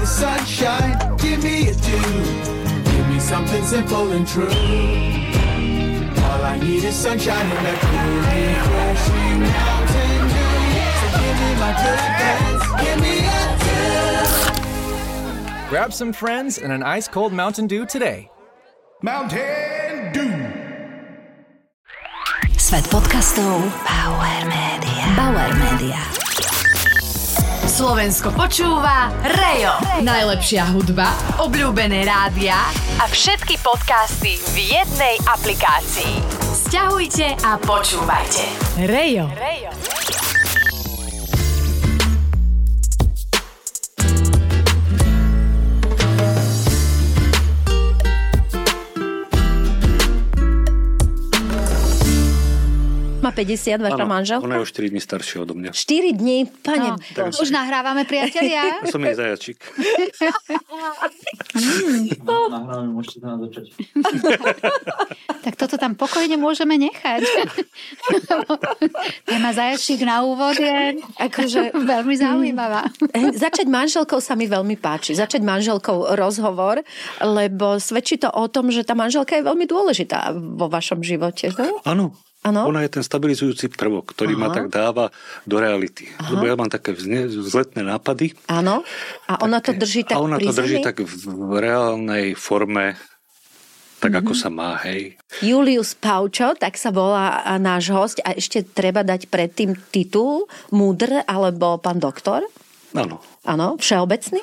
sunshine, give me a dew. Give me something simple and true. All I need is sunshine and a cool, refreshing Mountain Dew. So give me my good friends, give me a dew. Grab some friends and an ice-cold Mountain Dew today. Mountain Dew. Svet podcastov Bauer Media. Slovensko počúva Rejo. Najlepšia hudba, obľúbené rádia a všetky podcasty v jednej aplikácii. Sťahujte a počúvajte. Rejo. Má 50, vaša manželka? Ona je o 4 dní staršia odo mňa. 4 dní? Pane, už nahrávame, priatelia? Som jej zajačík. Nahrávame, môžete tam začať. Tak toto tam pokojne môžeme nechať. Téma zajačík na úvod je akože veľmi zaujímavá. Začať manželkou sa mi veľmi páči. Začať manželkou rozhovor, lebo svedčí to o tom, že tá manželka je veľmi dôležitá vo vašom živote. Áno. Ano? Ona je ten stabilizujúci prvok, ktorý ma tak dáva do reality. Lebo ja mám také vzletné nápady. Áno. A ona to drží tak pri zemi? A ona to drží tak v reálnej forme, tak ako sa má, hej. Julius Paučo, tak sa volá náš hosť. A ešte treba dať predtým titul múdr alebo pán doktor? Áno. Áno, všeobecný?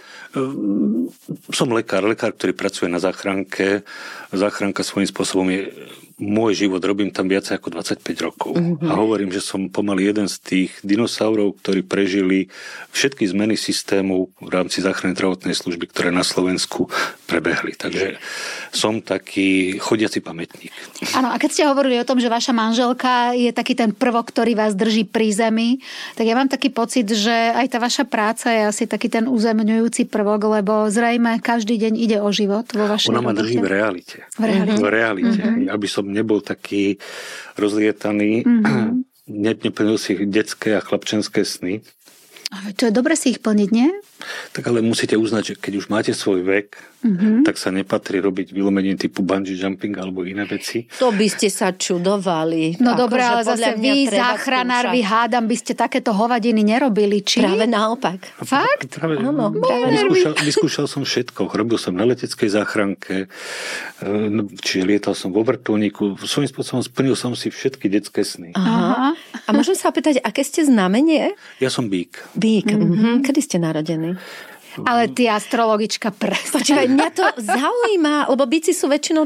Som lekár, ktorý pracuje na záchranke. Záchranka svojím spôsobom je môj život, robím tam viac ako 25 rokov. A hovorím, že som pomaly jeden z tých dinosaurov, ktorí prežili všetky zmeny systému v rámci záchrannej zdravotnej služby, ktoré na Slovensku prebehli. Takže som taký chodiaci pamätník. Áno, a keď ste hovorili o tom, že vaša manželka je taký ten prvok, ktorý vás drží pri zemi, tak ja mám taký pocit, že aj tá vaša práca je asi taký ten uzemňujúci prvok, lebo zrejme každý deň ide o život vo vašej Ona ma drží v realite. V realite. Aby som nebol taký rozlietaný, neplnil si detské a chlapčenské sny. Čo je dobre si ich plniť, nie? Tak ale musíte uznať, že keď už máte svoj vek, tak sa nepatrí robiť vylomenie typu bungee jumping alebo iné veci. To by ste sa čudovali. No dobré, ale zase vy, záchranár, vy hádam, by ste takéto hovadiny nerobili, či? Práve naopak. Fakt? Áno. Vyskúšal som všetko. Robil som na leteckej záchranke, čiže lietal som vo vrtuľníku. Svojím spôsobom splnil som si všetky detské sny. Aha. A môžem sa opýtať, aké ste znamenie? Ja som bík. Bík. Kedy ste narodení? Ale ty astrologička presne. Počúvaj, mňa to zaujíma, lebo bíci sú väčšinou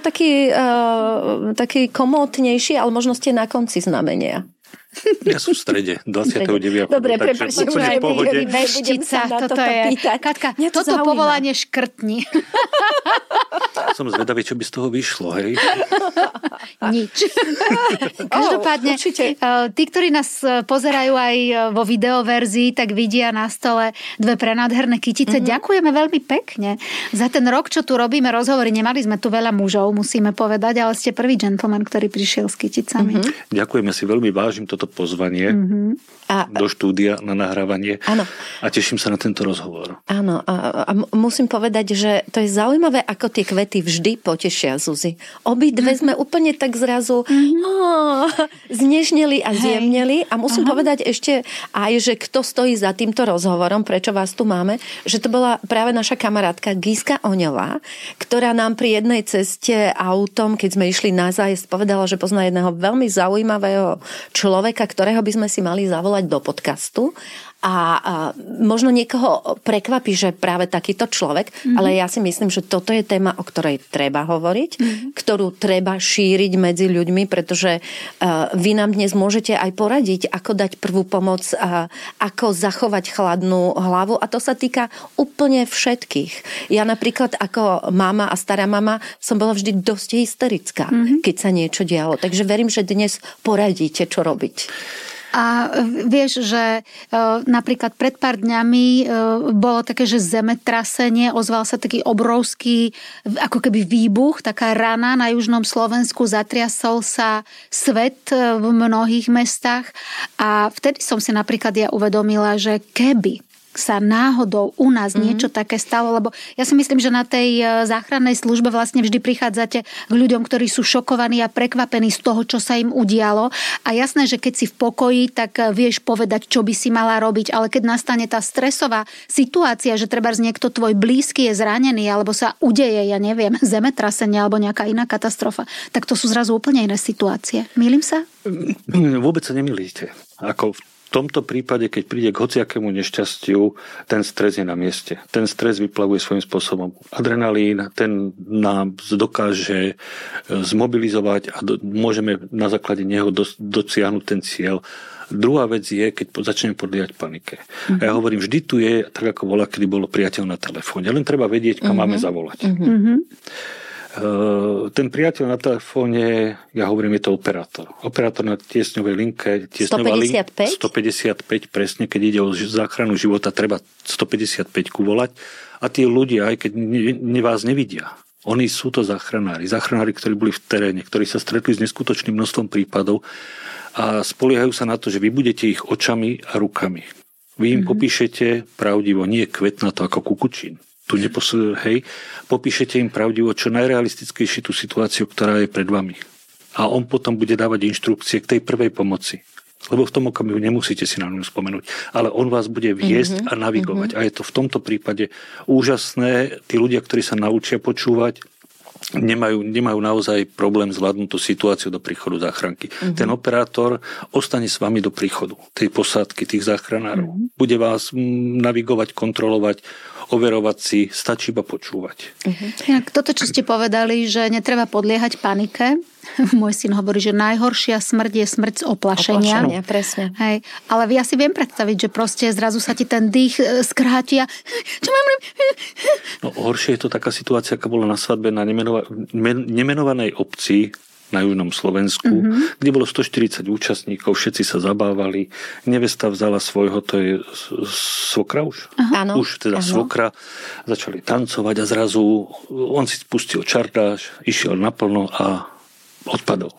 takí komótnejší, ale možno ste na konci znamenia. Ja som v strede, 29. Dobre, prepáčte, úplne v pohode. Veštica, toto je. Katka, toto povolanie škrtni. Som zvedavý, čo by z toho vyšlo, hej? Nič. Každopádne, tí, ktorí nás pozerajú aj vo videoverzii, tak vidia na stole dve prenádherné kytice. Ďakujeme veľmi pekne za ten rok, čo tu robíme rozhovory. Nemali sme tu veľa mužov, musíme povedať, ale ste prvý gentleman, ktorý prišiel s kyticami. Ďakujeme si, veľmi vážim toto pozvanie do štúdia na nahrávanie. Áno. A teším sa na tento rozhovor. Áno, a musím povedať, že to je zaujímavé, ako tie kvety vždy potešia Zuzi. Obidve sme úplne tak zrazu znežneli a zjemneli a musím povedať ešte aj, že kto stojí za týmto rozhovorom, prečo vás tu máme, že to bola práve naša kamarátka Gíska Oňová, ktorá nám pri jednej ceste autom, keď sme išli na zájazd, povedala, že pozná jedného veľmi zaujímavého človeka, ktorého by sme si mali zavolať do podcastu. A možno niekoho prekvapí, že práve takýto človek, ale ja si myslím, že toto je téma, o ktorej treba hovoriť, ktorú treba šíriť medzi ľuďmi, pretože vy nám dnes môžete aj poradiť, ako dať prvú pomoc, ako zachovať chladnú hlavu a to sa týka úplne všetkých. Ja napríklad ako mama a stará mama som bola vždy dosť hysterická, keď sa niečo dialo. Takže verím, že dnes poradíte, čo robiť. A vieš, že napríklad pred pár dňami bolo také, že zemetrasenie, ozval sa taký obrovský ako keby výbuch, taká rana na južnom Slovensku, zatriasol sa svet v mnohých mestách a vtedy som si napríklad ja uvedomila, že keby sa náhodou u nás niečo také stalo, lebo ja si myslím, že na tej záchrannej službe vlastne vždy prichádzate k ľuďom, ktorí sú šokovaní a prekvapení z toho, čo sa im udialo. A jasné, že keď si v pokoji, tak vieš povedať, čo by si mala robiť, ale keď nastane tá stresová situácia, že trebárs niekto tvoj blízky je zranený, alebo sa udeje, ja neviem, zemetrasenie alebo nejaká iná katastrofa, tak to sú zrazu úplne iné situácie. Mýlim sa? Vôbec sa nemýlite. Ako v tomto prípade, keď príde k hociakému nešťastiu, ten stres je na mieste. Ten stres vyplavuje svojím spôsobom adrenalín, ten nám dokáže zmobilizovať a môžeme na základe neho dosiahnuť ten cieľ. Druhá vec je, keď začneme podliehať panike. A ja hovorím, vždy tu je, tak ako bola, kedy bolo priateľ na telefóne. Len treba vedieť, kam máme zavolať. Ten priateľ na telefóne, ja hovorím, je to operátor. Operátor na tiesňovej linke, 155? 155 presne, keď ide o záchranu života, treba 155-ku volať. A tí ľudia, aj keď vás nevidia, oni sú to záchranári, ktorí boli v teréne, ktorí sa stretli s neskutočným množstvom prípadov a spoliehajú sa na to, že vy budete ich očami a rukami. Vy im popíšete pravdivo, nie kvetnato ako kukučín. Popíšete im pravdivo čo najrealistickejšie tú situáciu, ktorá je pred vami. A on potom bude dávať inštrukcie k tej prvej pomoci. Lebo v tom okamihu nemusíte si na ňu spomenúť. Ale on vás bude viesť a navigovať. A je to v tomto prípade úžasné. Tí ľudia, ktorí sa naučia počúvať, nemajú naozaj problém zvládnuť tú situáciu do príchodu záchranky. Ten operátor ostane s vami do príchodu tej posádky, tých záchranárov. Bude vás navigovať, kontrolovať, overovať si, stačí iba počúvať. Toto, čo ste povedali, že netreba podliehať panike. Môj syn hovorí, že najhoršia smrť je smrť z oplašenia. Presne. Hej. Ale ja si viem predstaviť, že proste zrazu sa ti ten dých skráti a čo mám robiť? No, horšie je to taká situácia, aká bola na svadbe na nemenovanej obci na južnom Slovensku, kde bolo 140 účastníkov, všetci sa zabávali, nevesta vzala svojho, to je svokra už? Áno. Už teda svokra, začali tancovať a zrazu on si spustil čardáš, išiel naplno a odpadol.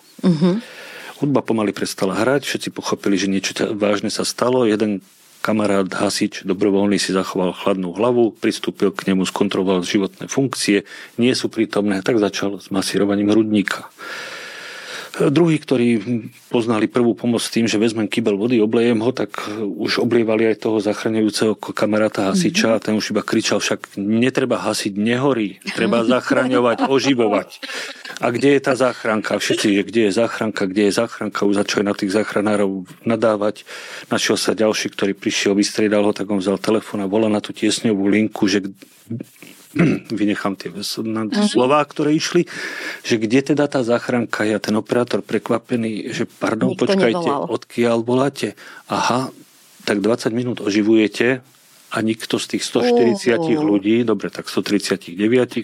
Hudba pomaly prestala hrať, všetci pochopili, že niečo vážne sa stalo, jeden kamarát, hasič, dobrovoľný si zachoval chladnú hlavu, pristúpil k nemu, skontroloval životné funkcie, nie sú prítomné, tak začal s masírovaním hrudníka. Druhí, ktorí poznali prvú pomoc tým, že vezmem kybel vody, oblejem ho, tak už oblievali aj toho zachraňujúceho kamaráta hasiča a ten už iba kričal, však netreba hasiť, nehorí, treba zachraňovať, oživovať. A kde je tá záchranka? Všetci, kde je záchranka? Už začali na tých záchranárov nadávať. Našiel sa ďalší, ktorý prišiel, vystriedal ho, tak on vzal telefón a volal na tú tiesňovú linku, že vynechám tie slová, ktoré išli, že kde teda tá záchranka je, a ten operátor prekvapený, že pardon, nikto počkajte, nevolal. odkiaľ voláte? Aha, tak 20 minút oživujete a nikto z tých 140 ľudí, dobre, tak 139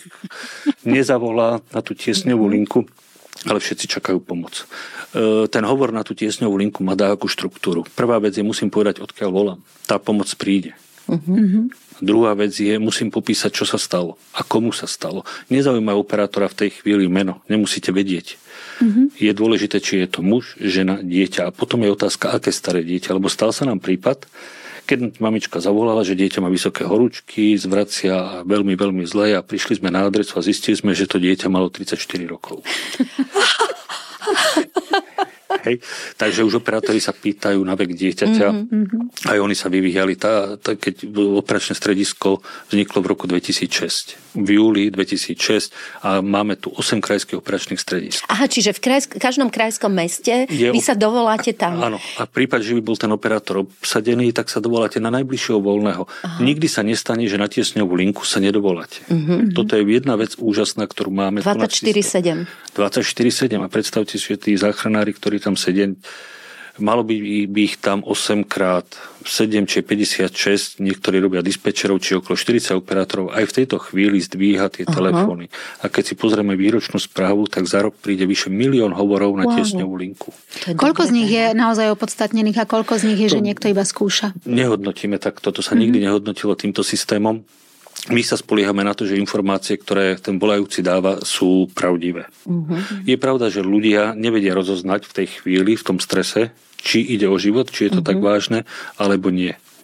nezavolá na tú tiesňovú linku, ale všetci čakajú pomoc. Ten hovor na tú tiesňovú linku má akú štruktúru. Prvá vec je, musím povedať, odkiaľ volám. Tá pomoc príde. Druhá vec je, musím popísať, čo sa stalo a komu sa stalo. Nezaujíma operátora v tej chvíli meno, nemusíte vedieť. Je dôležité, či je to muž, žena, dieťa. A potom je otázka, aké staré dieťa. Lebo stal sa nám prípad, keď mamička zavolala, že dieťa má vysoké horúčky, zvracia a veľmi, veľmi zle, a prišli sme na adresu a zistili sme, že to dieťa malo 34 rokov. Hej. Takže už operátori sa pýtajú na vek dieťaťa. Aj oni sa vyvíjali. Keď operačné stredisko vzniklo v roku 2006. V júli 2006 a máme tu 8 krajských operačných stredisk. Aha, čiže v každom krajskom meste vy sa dovoláte tam. Áno. A v prípade, že by bol ten operátor obsadený, tak sa dovoláte na najbližšieho voľného. Aha. Nikdy sa nestane, že na tiesňovú linku sa nedovoláte. Toto je jedna vec úžasná, ktorú máme. 24/7. 24/7. A predstavte si, že tí záchranári, ktorí tam sedia, malo by ich tam 8 krát 7, či 56, niektorí robia dispečerov, či okolo 40 operátorov, aj v tejto chvíli zdvíha tie telefóny. A keď si pozrieme výročnú správu, tak za rok príde vyše 1 000 000 hovorov na tiesňovú linku. Koľko z nich je naozaj opodstatnených a koľko z nich je, že niekto iba skúša? Nehodnotíme tak, toto sa nikdy nehodnotilo týmto systémom. My sa spoliehame na to, že informácie, ktoré ten volajúci dáva, sú pravdivé. Je pravda, že ľudia nevedia rozoznať v tej chvíli, v tom strese, či ide o život, či je to tak vážne, alebo nie.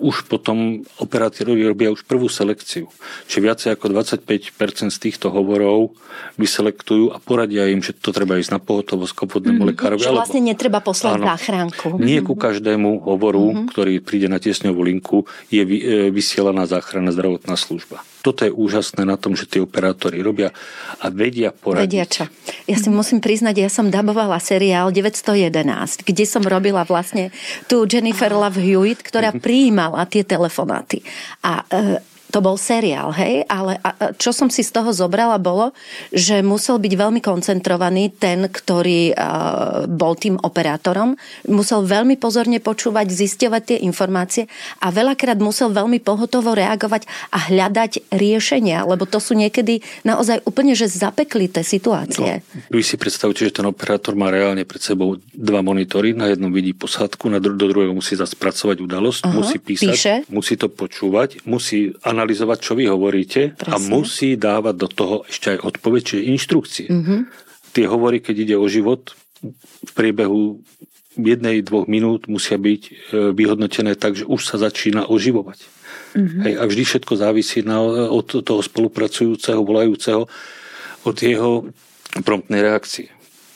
už potom operátori robia už prvú selekciu. Čiže viacej ako 25% z týchto hovorov vyselektujú a poradia im, že to treba ísť na pohotovosť k obvodnému lekárovi. Že vlastne netreba poslať záchranku. Nie ku každému hovoru, ktorý príde na tiesňovú linku, je vysielaná záchranná zdravotná služba. Toto je úžasné na tom, že tí operátori robia a vedia poradiť. Vedia čo. Ja si musím priznať, ja som dabovala seriál 911, kde som robila vlastne tú Jennifer Love Hewitt, ktorá prijímala tie telefonáty. A to bol seriál, hej, ale čo som si z toho zobrala bolo, že musel byť veľmi koncentrovaný ten, ktorý bol tým operátorom, musel veľmi pozorne počúvať, zisťovať tie informácie a veľakrát musel veľmi pohotovo reagovať a hľadať riešenia, lebo to sú niekedy naozaj úplne že zapeklité situácie. No, vy si predstavte, že ten operátor má reálne pred sebou 2 monitory, na jednom vidí posádku, do druhého musí spracovať udalosť, musí písať, musí to počúvať, musí analyzovať, čo vy hovoríte. Presne. A musí dávať do toho ešte aj odpoveď, čiže inštrukcie. Tie hovory, keď ide o život, v priebehu 1-2 minút musia byť vyhodnotené tak, že už sa začína oživovať. Hej, a vždy všetko závisí od toho spolupracujúceho, volajúceho, od jeho promptnej reakcie.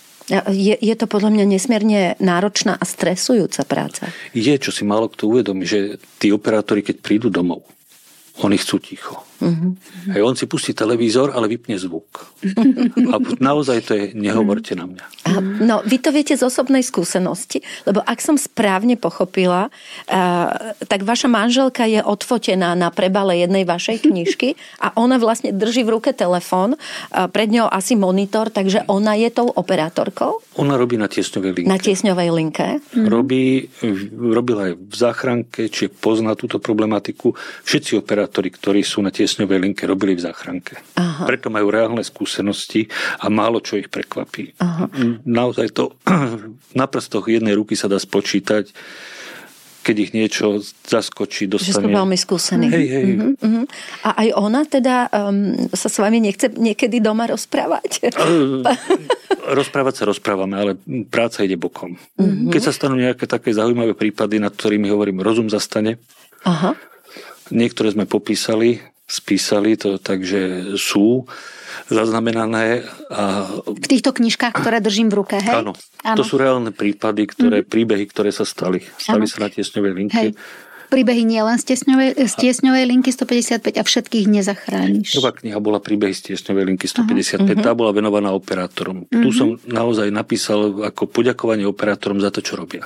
Je to podľa mňa nesmierne náročná a stresujúca práca. Je, čo si málo kto uvedomí, že tí operátori, keď prídu domov, oni chcú ticho. Hej, on si pustí televízor, ale vypne zvuk. A naozaj to je, nehovorte na mňa. No, vy to viete z osobnej skúsenosti, lebo ak som správne pochopila, tak vaša manželka je odfotená na prebale jednej vašej knižky a ona vlastne drží v ruke telefón, pred ňou asi monitor, takže ona je tou operátorkou? Ona robí na tiesňovej linke. Na tiesňovej linke? Robila aj v záchranke, čiže pozná túto problematiku. Všetci operátori, ktorí sú na tiesňovej linke, robili v záchranke. Aha. Preto majú reálne skúsenosti a málo čo ich prekvapí. Aha. Naozaj to na prstoch jednej ruky sa dá spočítať, keď ich niečo zaskočí, dostane. Že sme veľmi skúsení. Hej. A aj ona teda sa s vami nechce niekedy doma rozprávať? Rozprávať sa rozprávame, ale práca ide bokom. Keď sa stanú nejaké také zaujímavé prípady, nad ktorými hovorím, rozum zastane. Aha. Niektoré sme popísali, spísali to, takže sú zaznamenané. V týchto knižkách, ktoré držím v ruke, hej? Áno. To sú reálne prípady, príbehy, ktoré sa stali. Stali sa na tiesňovej linke. Hej. Príbehy nie len z tiesňovej linky 155 a všetkých nezachrániš. Prvá kniha bola Príbehy z tiesňovej linky 155. Tá bola venovaná operátorom. Tu som naozaj napísal ako poďakovanie operátorom za to, čo robia.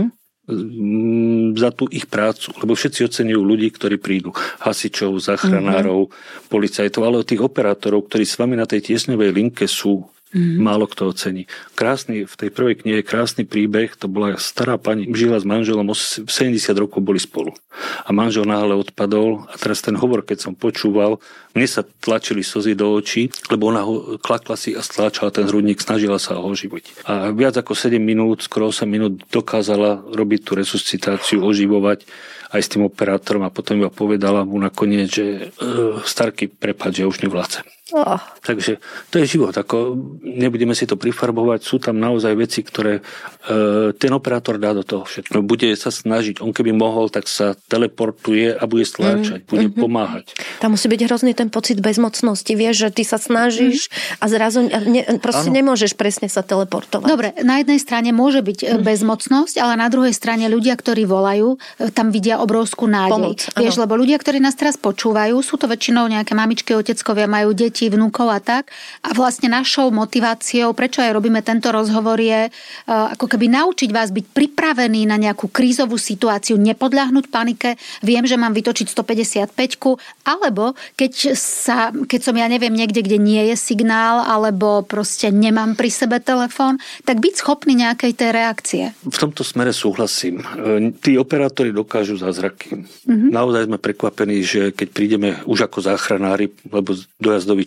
Za tú ich prácu, lebo všetci oceňujú ľudí, ktorí prídu, hasičov, záchranárov, policajtov, ale od tých operátorov, ktorí s vami na tej tiesňovej linke sú, málo kto ocení. Krásny, v tej prvej knihe krásny príbeh, to bola stará pani, žila s manželom, 70 rokov boli spolu. A manžel náhle odpadol a teraz ten hovor, keď som počúval, mne sa tlačili slzy do očí, lebo ona ho klakla si a stláčala ten hrudník, snažila sa ho oživiť. A viac ako 7 minút, skoro 8 minút dokázala robiť tú resuscitáciu, oživovať aj s tým operátorom a potom iba povedala mu nakoniec, že starky, prepáč, že už nevládzem. Takže to je život. Ako nebudeme si to prifarbovať. Sú tam naozaj veci, ktoré ten operátor dá do toho všetko. Bude sa snažiť. On keby mohol, tak sa teleportuje a bude stláčať. Bude pomáhať. Tam musí byť hrozný ten pocit bezmocnosti. Vieš, že ty sa snažíš a zrazu proste nemôžeš presne sa teleportovať. Dobre, na jednej strane môže byť bezmocnosť, ale na druhej strane ľudia, ktorí volajú, tam vidia obrovskú nádej. Vieš, lebo ľudia, ktorí nás teraz počúvajú, sú to väčšinou nejaké mamičky, oteckovia, majú deti, vnúkov a tak. A vlastne našou motiváciou, prečo aj robíme tento rozhovor, je ako keby naučiť vás byť pripravený na nejakú krízovú situáciu, nepodľahnúť panike. Viem, že mám vytočiť 155-ku, alebo keď som ja neviem niekde, kde nie je signál, alebo proste nemám pri sebe telefón, tak byť schopný nejakej tej reakcie. V tomto smere súhlasím. Tí operátori dokážu zázraky. Naozaj sme prekvapení, že keď prídeme už ako záchranári, lebo dojazdový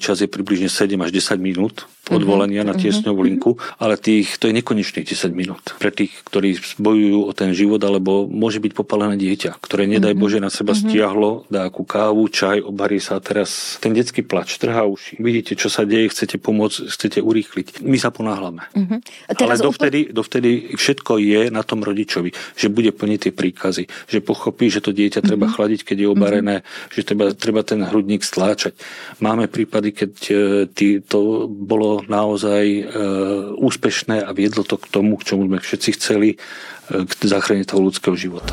čas je približne 7 až 10 minút odvolania na tiesňovú linku, ale to je nekonečných 10 minút. Pre tých, ktorí bojujú o ten život, alebo môže byť popálené dieťa, ktoré nedaj Bože na seba stiahlo, dá akú kávu, čaj, obarí sa a teraz ten detský plač, trhá uši. Vidíte, čo sa deje, chcete pomôcť, chcete urýchliť. My sa ponáhľame. Ale dovtedy všetko je na tom rodičovi, že bude plniť tie príkazy, že pochopí, že to dieťa treba chladiť, keď je obarené, že treba ten hrudník stláčať. Máme prípady, keď to bolo naozaj úspešné a viedlo to k tomu, k čomu sme všetci chceli, k záchrane toho ľudského života.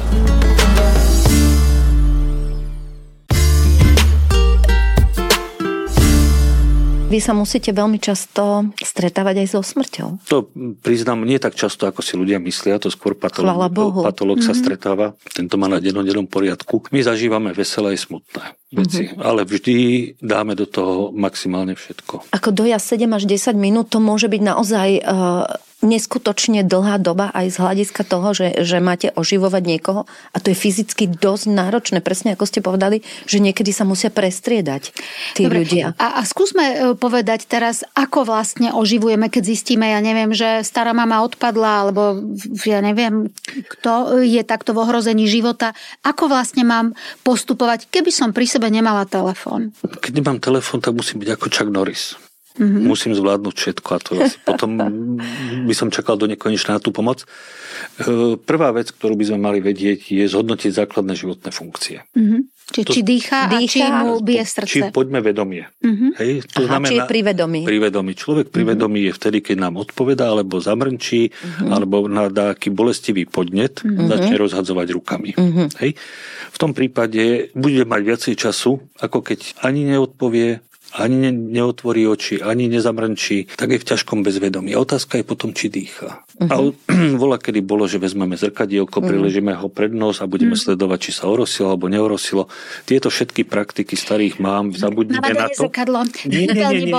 Vy sa musíte veľmi často stretávať aj so smrťou. To priznám, nie tak často, ako si ľudia myslia, to skôr patológ sa stretáva, tento má na dennodennom poriadku. My zažívame veselé aj smutné veci, ale vždy dáme do toho maximálne všetko. Ako dojazd 7 až 10 minút, to môže byť naozaj neskutočne dlhá doba aj z hľadiska toho, že máte oživovať niekoho a to je fyzicky dosť náročné, presne ako ste povedali, že niekedy sa musia prestriedať tí ľudia. A skúsme povedať teraz, ako vlastne oživujeme, keď zistíme, ja neviem, že stará mama odpadla, alebo ja neviem, kto je takto v ohrození života. Ako vlastne mám postupovať, keby som pri sebe nemala telefón? Keď nemám telefón, tak musím byť ako Chuck Norris. Musím zvládnuť všetko a to asi potom by som čakal do nekonečna na tú pomoc. Prvá vec, ktorú by sme mali vedieť, je zhodnotiť základné životné funkcie. Či dýcha a či mu bije srdce. Či poďme vedomie. Hej? To znamená, či je pri vedomí. Pri vedomí. Človek pri vedomí je vtedy, keď nám odpovedá, alebo zamrčí, alebo dá aký bolestivý podnet, začne rozhadzovať rukami. Hej? V tom prípade bude mať viacej času, ako keď ani neodpovie, ani neotvorí oči, ani nezamrnčí, tak je v ťažkom bezvedomí. A otázka je potom, či dýcha. A voľa kedy bolo, že vezmeme zrkadielko, priležíme ho pred nos a budeme sledovať, či sa orosilo alebo neorosilo. Tieto všetky praktiky starých mám, zabudnime na to. Zrkadlo. Nie.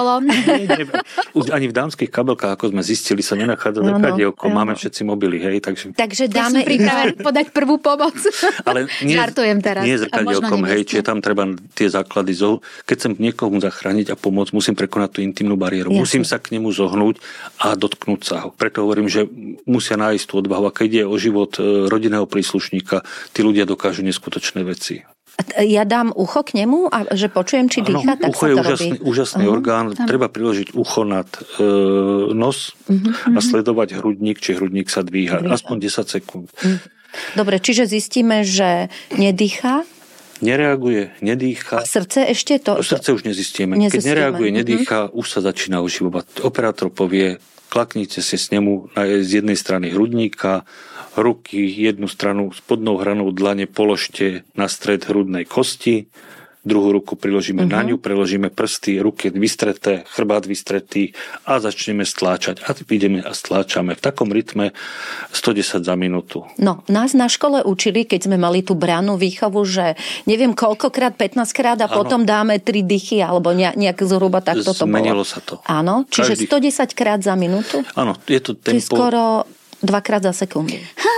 Už ani v dámskych kabelkách, ako sme zistili, sa nenachádza zrkadielko. Máme všetci mobily, hej. Takže dáme pripravené podať prvú pomoc. Ale žartujem teraz. Nie zrkadielkom, hej, čiže tam treba tie základy. Keď chcem niekomu zachrániť a pomôcť, musím prekonať tú intimnú bariéru. Jasne. Musím sa k nemu zohnúť a dotknúť sa ho. Preto hovorím, že musia nájsť tú odvahu. A keď ide o život rodinného príslušníka, tí ľudia dokážu neskutočné veci. Ja dám ucho k nemu a že počujem, či dýcha, tak ucho sa to je úžasný orgán. Treba priložiť ucho nad nos a sledovať hrudník, či hrudník sa dvíha. Aspoň 10 sekúnd. Dobre, čiže zistíme, že nedýcha. Nereaguje, nedýcha. A srdce ešte to? Srdce už nezistíme. Keď nereaguje, nedýcha, už sa začína oživovať. Operátor povie, klaknite si s nemu z jednej strany hrudníka, ruky jednu stranu spodnou hranou dlane položte na stred hrudnej kosti, druhú ruku priložíme na ňu, preložíme prsty, ruky vystreté, chrbát vystretý a začneme stláčať. A ideme a stláčame v takom rytme 110 za minútu. No, nás na škole učili, keď sme mali tú brannú výchovu, že neviem koľkokrát, 15 krát a potom dáme 3 dychy, alebo nejak zhruba takto to bolo. Zmenilo sa to. Áno, čiže 110 krát za minútu? Áno, je to tempo. To je skoro 2 krát za sekundu.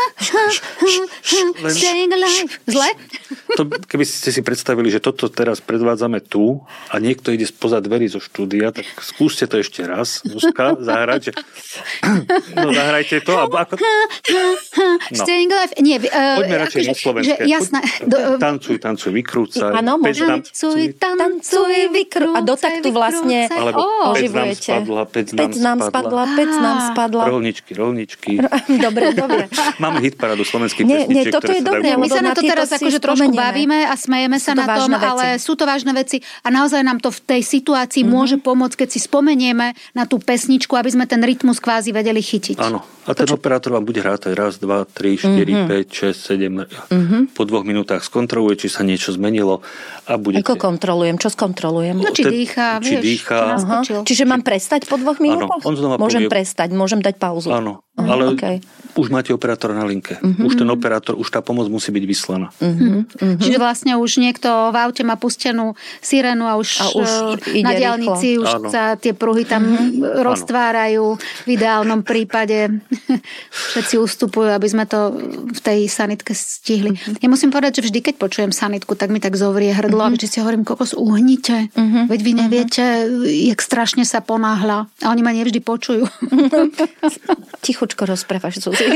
Zle? To, keby ste si predstavili, že toto teraz predvádzame tu a niekto ide spoza dverí zo štúdia, tak skúste to ešte raz, Zuzka, zahrať. No, zahrajte to. Ako... No. Nie, poďme radšej na slovenské. Tancuj, vykrúcaj. Áno, môžem. Tancuj, vykrúcaj. A do taktu vlastne oživujete. Pec nám spadla. Rolničky. Dobre. Máme hitparádu slovenských pesničiek, toto je dobré. My sa na to teraz akože trošku bavíme a smejeme sa na tom, ale sú to vážne veci a naozaj nám to v tej situácii môže pomôcť, keď si spomenieme na tú pesničku, aby sme ten rytmus kvázi vedeli chytiť. Áno. A ten operátor vám bude hrať raz, 2, 3, 4, 5, 6, 7. Po 2 minútach skontroluje, či sa niečo zmenilo a budete... Ako kontrolujem? Čo skontrolujem? No, či dýcha. Čiže mám prestať po 2 minútach? Áno, on znova môžem prestať, môžem dať pauzu. Áno, ale už máte operátora na linke. Už ten operátor, už tá pomoc musí byť vyslaná. Čiže vlastne už niekto v aute má pustenú sirénu a už na diaľnici už sa tie pruhy tam roztvárajú. V ideálnom prípade všetci ustupujú, aby sme to v tej sanitke stihli. Ja musím povedať, že vždy, keď počujem sanitku, tak mi tak zovrie hrdlo a vždy si hovorím, kokos, uhnite. Veď vy neviete, jak strašne sa ponáhľa. A oni ma nevždy počujú. Tichučko rozprávaš, Zuzi.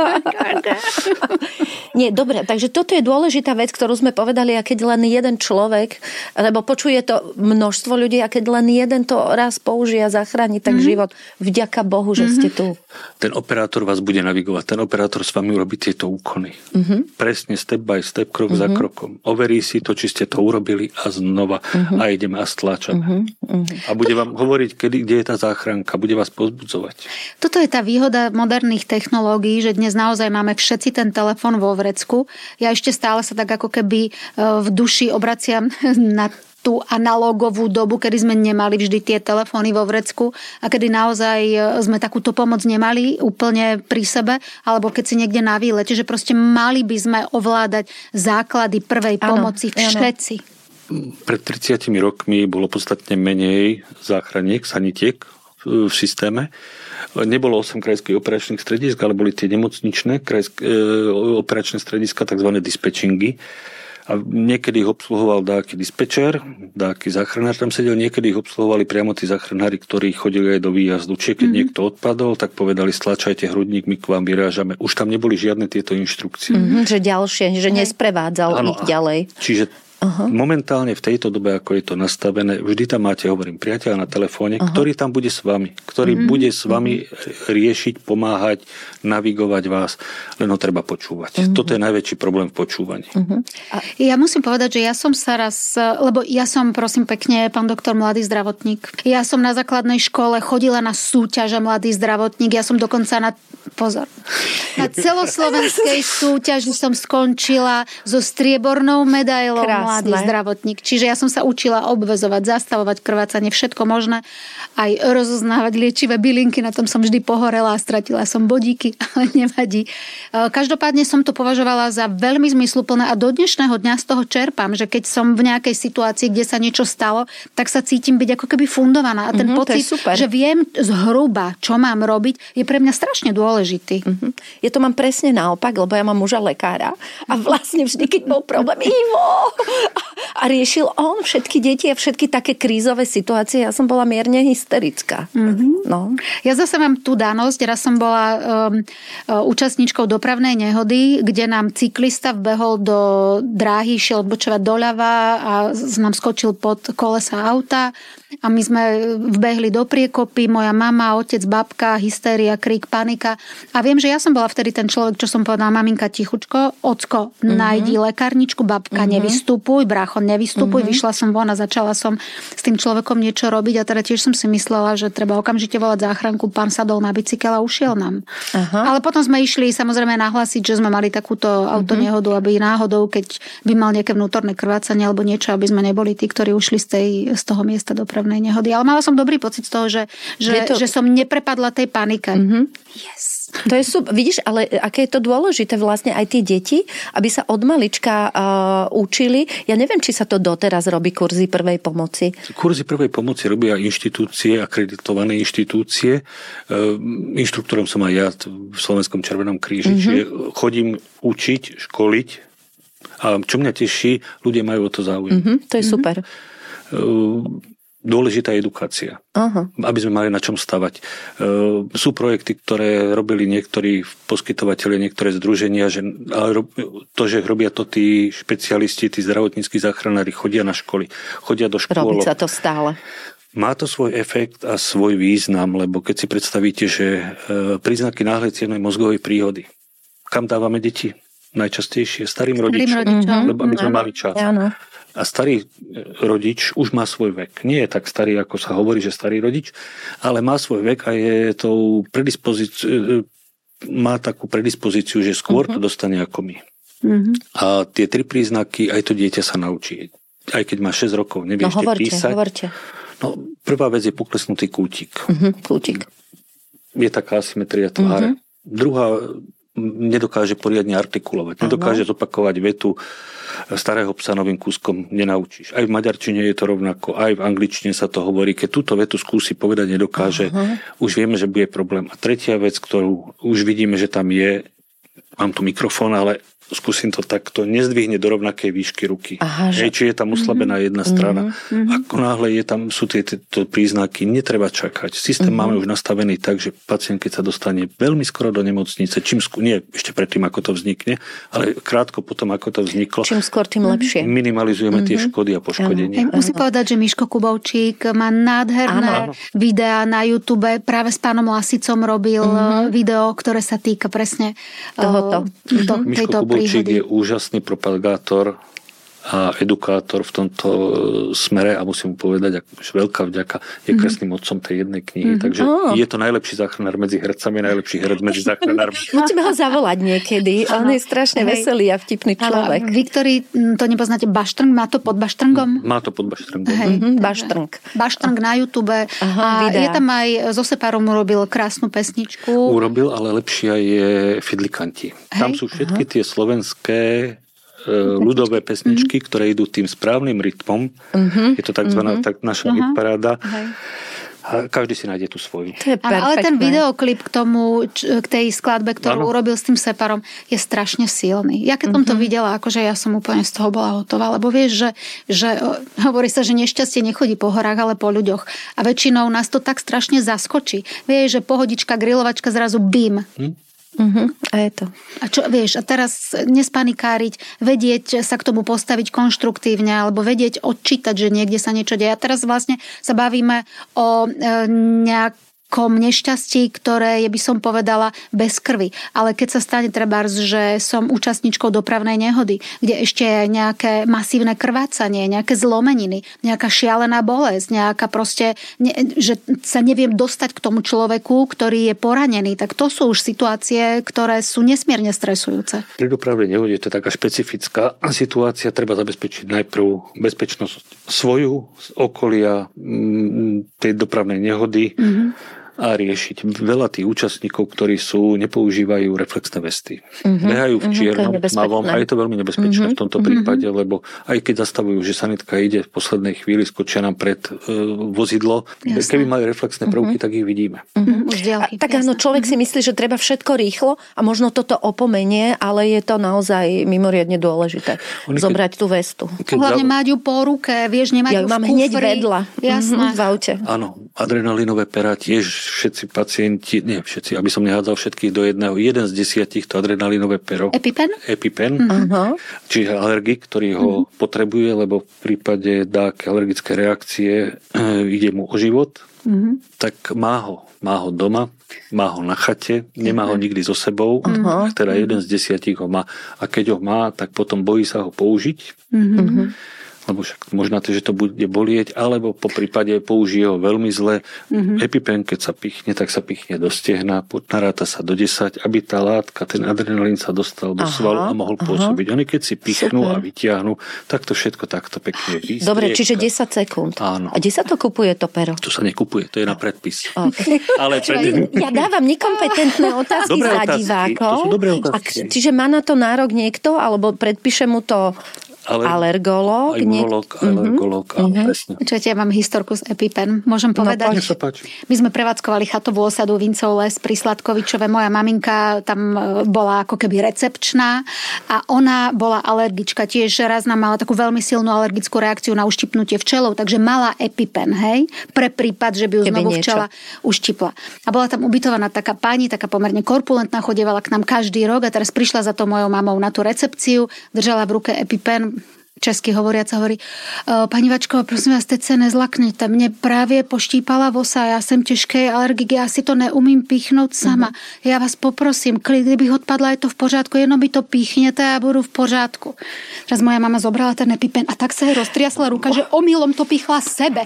Nie, dobre, takže toto je dôležitá vec, ktorú sme povedali, a keď len jeden človek, lebo počuje to množstvo ľudí, a keď len jeden to raz použije a zachráni tak život, vďaka Bohu, že ste tu. Ten operátor vás bude navigovať, ten operátor s vami urobí tieto úkony. Presne step by step, krok za krokom. Overí si to, či ste to urobili a znova a ideme a stláčame. A bude vám hovoriť, kde je tá záchranka, bude vás povzbudzovať. Toto je tá výhoda moderných technológií, že dnes naozaj máme všetci ten telefon vo vrecku. Ja ešte stále sa tak ako keby v duši obraciam na tú analogovú dobu, kedy sme nemali vždy tie telefóny vo vrecku a kedy naozaj sme takúto pomoc nemali úplne pri sebe, alebo keď si niekde na výlete, že proste mali by sme ovládať základy prvej pomoci všetci. Pred 30 rokmi bolo podstatne menej záchraniek, sanitiek v systéme. Nebolo 8 krajských operačných stredisk, ale boli tie nemocničné operačné strediska, tzv. Dispečingy. A niekedy ich obsluhoval dáky dispečer, dáky záchranár tam sedel, niekedy ich obsluhovali priamo tí záchranári, ktorí chodili aj do výjazdu. Čiže keď niekto odpadol, tak povedali, stlačajte hrudník, my k vám vyrážame. Už tam neboli žiadne tieto inštrukcie. Že ďalšie, že nesprevádzal ich ďalej. Čiže momentálne v tejto dobe, ako je to nastavené, vždy tam máte, hovorím, priateľa na telefóne, ktorý tam bude s vami, ktorý bude s vami riešiť, pomáhať, navigovať vás, len ho treba počúvať. Toto je najväčší problém v počúvaní. Ja musím povedať, že ja som sa raz, lebo ja som, prosím pekne, pán doktor, mladý zdravotník. Ja som na základnej škole chodila na súťaže mladý zdravotník, ja som dokonca na celoslovenskej súťaži som skončila so striebornou medailou mladý zdravotník. Čiže ja som sa učila obväzovať, zastavovať krvácanie, všetko možné. Aj rozoznávať liečivé bylinky, na tom som vždy pohorela a stratila som bodíky, ale nevadí. Každopádne som to považovala za veľmi zmysluplné a do dnešného dňa z toho čerpám, že keď som v nejakej situácii, kde sa niečo stalo, tak sa cítim byť ako keby fundovaná. A ten pocit, že viem zhruba, čo mám robiť, je pre mňa strašne dôležitý. Ja to mám presne naopak, lebo ja mám muža lekára a vlastne vždy, keď bol problém, Ivo! A riešil on všetky deti a všetky také krízové situácie. Ja som bola mierne hysterická. No. Ja zase mám tú danosť. Raz som bola účastníčkou dopravnej nehody, kde nám cyklista vbehol do dráhy, šiel odbočovať doľava a nám skočil pod kolesa auta. A my sme vbehli do priekopy, moja mama, otec, babka, hystéria, krík, panika. A viem, že ja som bola vtedy ten človek, čo som povedala, maminka tichučko, ocko, nájdi lekárničku, babka, nevystupuj, brácho, nevystupuj. Vyšla som von a začala som s tým človekom niečo robiť a teda tiež som si myslela, že treba okamžite volať záchranku, pán sadol na bicykel a ušiel nám. Ale potom sme išli samozrejme nahlásiť, že sme mali takúto autonehodu, aby náhodou, keď by mal nejaké vnútorné krvácanie alebo niečo, aby sme neboli tí, ktorí ušli z toho miesta dopravnej nehody. Ale mala som dobrý pocit z toho, že som neprepadla tej panike. Yes. To je super. Vidíš, ale aké je to dôležité vlastne aj tie deti, aby sa od malička učili. Ja neviem, či sa to doteraz robí kurzy prvej pomoci. Kurzy prvej pomoci robia inštitúcie, akreditované inštitúcie. Inštruktorom som aj ja v Slovenskom Červenom kríži. Čiže chodím učiť, školiť. A čo mňa teší, ľudia majú o to záujem. To je super. Dôležitá edukácia, aby sme mali na čom stavať. Sú projekty, ktoré robili niektorí poskytovatelia, niektoré združenia, ale to, že robia to tí špecialisti, tí zdravotníckí záchranári, chodia na školy, chodia do škôl. Robí sa to stále. Má to svoj efekt a svoj význam, lebo keď si predstavíte, že príznaky náhlej cievnej mozgovej príhody, kam dávame deti? Najčastejšie starým rodičom, lebo aby sme mali čas. Áno. A starý rodič už má svoj vek. Nie je tak starý, ako sa hovorí, že starý rodič, ale má svoj vek a je tou má takú predispozíciu, že skôr to dostane ako my. A tie 3 príznaky, aj to dieťa sa naučí. Aj keď má 6 rokov, nevie ešte písať. Hovorte. No, prvá vec je poklesnutý kútik. Kútik. Je taká asymetria tváre. druhá nedokáže poriadne artikulovať, nedokáže zopakovať vetu starého psa novým kúskom nenaučíš. Aj v maďarčine je to rovnako, aj v angličtine sa to hovorí. Keď túto vetu skúsi povedať, nedokáže, už vieme, že bude problém. A tretia vec, ktorú už vidíme, že tam je, mám tu mikrofón, ale skúsim to takto, nezdvihne do rovnakej výšky ruky. Či je tam oslabená jedna strana. Ako náhle sú tieto príznaky, netreba čakať. Systém máme už nastavený tak, že pacient, keď sa dostane veľmi skoro do nemocnice, nie ešte predtým, ako to vznikne, ale krátko potom, ako to vzniklo. Čím skôr, tým lepšie. Minimalizujeme tie škody a poškodenia. Musím povedať, že Miško Kubovčík má nádherné videá na YouTube. Práve s pánom Lasicom robil video, ktoré sa týka presne tejto Kubovčík je úžasný propagátor a edukátor v tomto smere a musím povedať, že veľká vďaka, je krestným otcom tej jednej knihy. Takže je to najlepší záchranár medzi hercami, najlepší herec medzi záchranármi. Musíme ho zavolať niekedy. On je strašne veselý a vtipný človek. Vy, ktorí to nepoznáte, Baštrnk, má to pod Baštrngom? Má to pod Baštrngom. Baštrnk na YouTube. A je tam aj so Separom urobil krásnu pesničku. Urobil, ale lepšia je Fidlikanti. Tam sú všetky tie slovenské ľudové pesničky, ktoré idú tým správnym rytmom. Je to takzvaná naša hitparáda. A každý si nájde tú svoju. Ale ten videoklip k tej skladbe, ktorú urobil s tým Separom, je strašne silný. Ja keď som to videla, akože ja som úplne z toho bola hotová, lebo vieš, že hovorí sa, že nešťastie nechodí po horách, ale po ľuďoch. A väčšinou nás to tak strašne zaskočí. Vieš, že pohodička, grilovačka, zrazu bim. A je to. A čo, vieš, a teraz nespanikáriť, vedieť sa k tomu postaviť konštruktívne, alebo vedieť odčítať, že niekde sa niečo deje. A teraz vlastne sa bavíme o nešťastí, ktoré je, by som povedala, bez krvi. Ale keď sa stane trebárs, že som účastníčkou dopravnej nehody, kde ešte je nejaké masívne krvácanie, nejaké zlomeniny, nejaká šialená bolesť, nejaká proste, že sa neviem dostať k tomu človeku, ktorý je poranený, tak to sú už situácie, ktoré sú nesmierne stresujúce. Pri dopravnej nehode je to taká špecifická situácia, treba zabezpečiť najprv bezpečnosť svoju, z okolia tej dopravnej nehody, a riešiť. Veľa tých účastníkov, ktorí nepoužívajú reflexné vesty. Behajú v čiernom, tmavom a je to veľmi nebezpečné v tomto prípade, lebo aj keď zastavujú, že sanitka ide v poslednej chvíli, skočia nám pred vozidlo. Keby mali reflexné prvky, tak ich vidíme. Tak áno, človek si myslí, že treba všetko rýchlo a možno toto opomenie, ale je to naozaj mimoriadne dôležité. Zobrať tú vestu. Hlavne mať ju po ruke, vieš, nemať ju v kufri. Hneď vedľa. Jasné. V aute. Áno, adrenalinové perá tiež všetci pacienti, nie všetci, aby som nehádzal všetkých do jedného, 1 z 10 to adrenalinové pero. EpiPen. Čiže alergik, ktorý ho potrebuje, lebo v prípade dáke alergické reakcie ide mu o život, tak má ho doma, má ho na chate, nemá ho nikdy so sebou, teda 1 z 10 ho má. A keď ho má, tak potom bojí sa ho použiť, lebo však možno to, že to bude bolieť, alebo po prípade použije ho veľmi zle. EpiPen, keď sa pichne, tak sa pichne do stehna, naráta sa do 10, aby tá látka, ten adrenalín sa dostal do svalu a mohol pôsobiť. Oni keď si pichnú a vytiahnu, tak to všetko takto pekne vystrieka. Dobre, čiže 10 sekúnd. Áno. A kde sa to kupuje, to pero? To sa nekupuje, to je na predpis. Ale ja dávam nekompetentné otázky za divákov. To sú dobré otázky. Čiže má na to nárok niekto, alebo predpíše mu to alergológ. Alergológ, presne. Čujete, ja mám historku z EpiPen. Môžem povedať? Nech sa páči. My sme prevádzkovali chatovú osadu Vincov les pri Sladkovičove. Moja maminka tam bola ako keby recepčná a ona bola alergička. Tiež raz nám mala takú veľmi silnú alergickú reakciu na uštipnutie včelov, takže mala EpiPen, hej? Pre prípad, že by ju znovu včela uštipla. A bola tam ubytovaná taká pani, taká pomerne korpulentná, chodievala k nám každý rok a teraz prišla za to mojou mamou na tú recepciu, držala v ruke EpiPen, česky hovoriaca hovorí: pani Vačková, prosím vás, teď se nezlaknete. Mne právě poštípala vosa, já jsem těžkej alergik, já si to neumím píchnout sama. Já vás poprosím, kdybych odpadla, je to v pořádku, jenom by to píchněte a budu v pořádku. Teraz moja mama zobrala ten EpiPen a tak sa jej roztriasla ruka, že omylom to píchla sebe.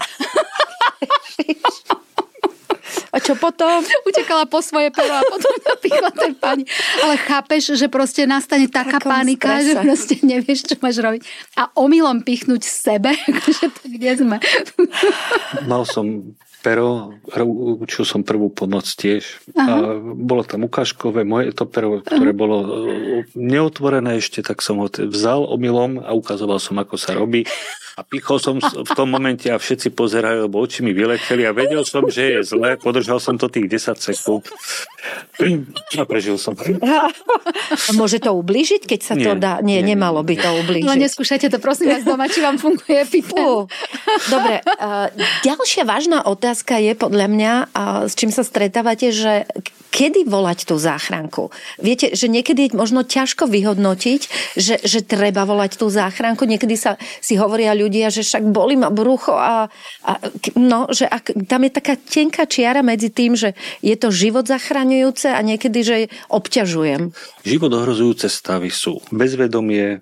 A čo potom? Utekala po svoje pero a potom napíchla ten pani. Ale chápeš, že proste nastane taká panika, že proste nevieš, čo máš robiť. A omylom pichnúť sebe, akože to kde sme? Mal som pero, učil som prvú pomoc tiež. A bolo tam ukážkové, moje to pero, ktoré bolo neotvorené ešte, tak som ho vzal omylom a ukazoval som, ako sa robí. A pichol som v tom momente a všetci pozerajú, lebo oči mi vyleteli a vedel som, že je zle. Podržal som to tých 10 sekúnd. A prežil som. Môže to ublížiť, keď sa to dá? Nie, nemalo by to ublížiť. No neskúšajte to, prosím vás, doma, či vám funguje EpiPen. Dobre, ďalšia vážna otázka je podľa mňa, s čím sa stretávate, že kedy volať tú záchranku? Viete, že niekedy je možno ťažko vyhodnotiť, že treba volať tú záchranku. Niekedy si hovoria ľudia, že však bolí ma brucho že tam je taká tenká čiara medzi tým, že je to život zachraňujúce a niekedy, že obťažujem. Život ohrozujúce stavy sú bezvedomie,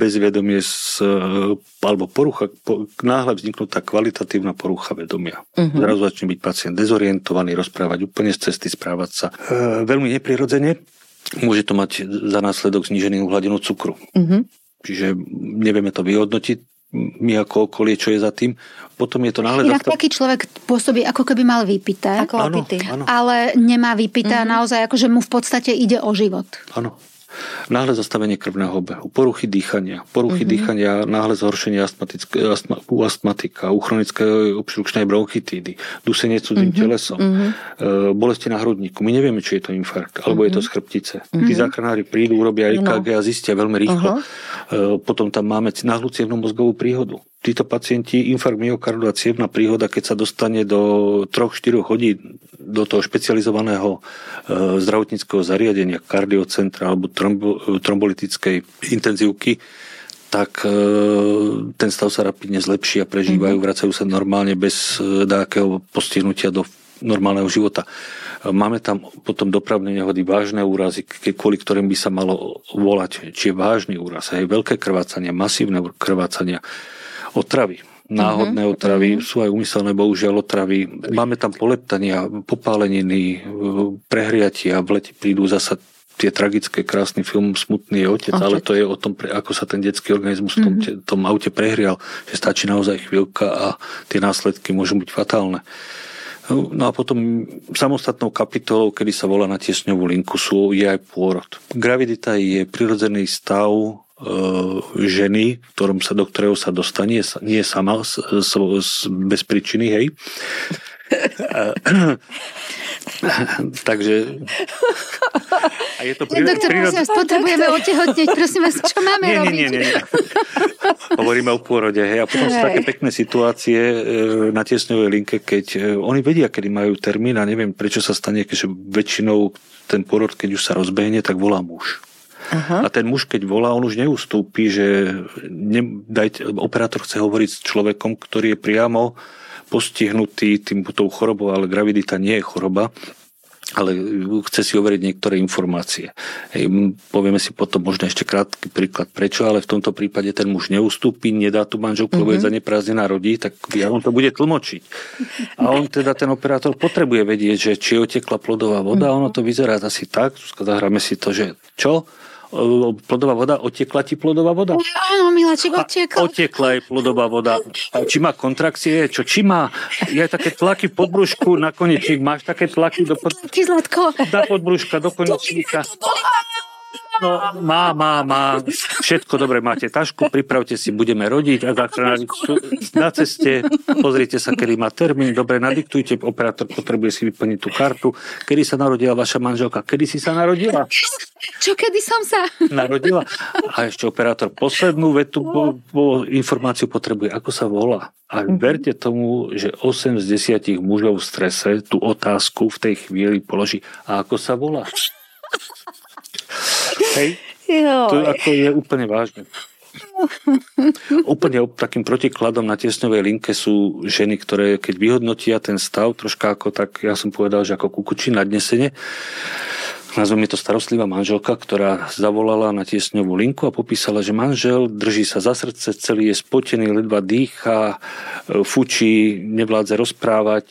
alebo porucha, náhle vzniknutá kvalitatívna porucha vedomia. Zrazu začne byť pacient dezorientovaný, rozprávať úplne z cesty, správať sa veľmi neprirodzene. Môže to mať za následok zníženú hladinu cukru. Čiže nevieme to vyhodnotiť my ako okolie, čo je za tým. Potom je to náhle... Inak taký človek pôsobí, ako keby mal vypité, ale nemá vypité a naozaj, akože mu v podstate ide o život. Áno. Náhle zastavenie krvného obehu, poruchy dýchania, náhle zhoršenie u astmatika, u chronickej obštrukčnej bronchitídy, dusenie cudzým telesom, bolesti na hrudníku. My nevieme, či je to infarkt, alebo je to z chrbtice. Tí záchranári prídu, urobia EKG a zistia veľmi rýchlo. Potom tam máme náhlu cievno-mozgovú príhodu. Títo pacienti, infarkt myokardu a cievna príhoda, keď sa dostane do 3-4 hodín do toho špecializovaného zdravotníckeho zariadenia, kardiocentra alebo trombolytickej intenzívky, tak ten stav sa rapidne zlepší a prežívajú, vracajú sa normálne bez nejakého postihnutia do normálneho života. Máme tam potom dopravné nehody, vážne úrazy, kvôli ktorým by sa malo volať, či je vážny úraz, aj veľké krvácania, masívne krvácania, otravy, náhodné otravy, sú aj úmyselné, bohužiaľ, otravy. Máme tam poleptania, popáleniny, prehriatia, v lete prídu zasa tie tragické, krásny film Smutný je otec, ale to je o tom, ako sa ten detský organizmus v tom aute prehrial, že stačí naozaj chvíľka a tie následky môžu byť fatálne. No a potom samostatnou kapitolou, kedy sa volá na tiesňovú linku, je aj pôrod. Gravidita je prirodzený stav ženy, do ktorého sa dostane, nie sama bez príčiny, hej. Takže a je to doktor, prosím vás, potrebujeme otehotneť, prosím vás, čo máme robiť? Nie. Hovoríme o pôrode, hej, a potom sú také pekné situácie na tiesňovej linke, keď oni vedia, kedy majú termín a neviem, prečo sa stane, keďže väčšinou ten pôrod, keď už sa rozbehne, tak volá muž. A ten muž, keď volá, on už neustúpi, že operátor chce hovoriť s človekom, ktorý je priamo postihnutý tou chorobou, ale gravidita nie je choroba, ale chce si overiť niektoré informácie. Povieme si potom možno ešte krátky príklad prečo, ale v tomto prípade ten muž neustúpi, nedá tu manželku, lebo je zaneprázdnená, rodí, tak on to bude tlmočiť. A on teda, ten operátor potrebuje vedieť, že či otekla plodová voda, ono to vyzerá asi tak, zahráme si to, že čo? Plodová voda, otekla ti plodová voda? Áno, miláčik, otekla. Otekla je plodová voda. A či má kontrakcie? Či má? Je také tlaky pod brúšku na konečník. Máš také tlaky do podbrúška, do konečníka. No, má. Všetko dobre, máte tašku, pripravte si, budeme rodiť a záchranári na ceste, pozrite sa, kedy má termín, dobre, nadiktujte, operátor potrebuje si vyplniť tú kartu, kedy sa narodila vaša manželka, kedy si sa narodila? Čo, kedy som sa narodila? A ešte operátor poslednú vetu informáciu potrebuje, ako sa volá. A verte tomu, že 8 z 10 mužov v strese tú otázku v tej chvíli položí, a ako sa volá? Hej, to ako je úplne vážne. Úplne takým protikladom na tiesňovej linke sú ženy, ktoré keď vyhodnotia ten stav, troška ako tak, ja som povedal, že ako kukučí nadnesenie, nazveme to starostlivá manželka, ktorá zavolala na tiesňovú linku a popísala, že manžel drží sa za srdce, celý je spotený, ledva dýcha, fučí, nevládze rozprávať.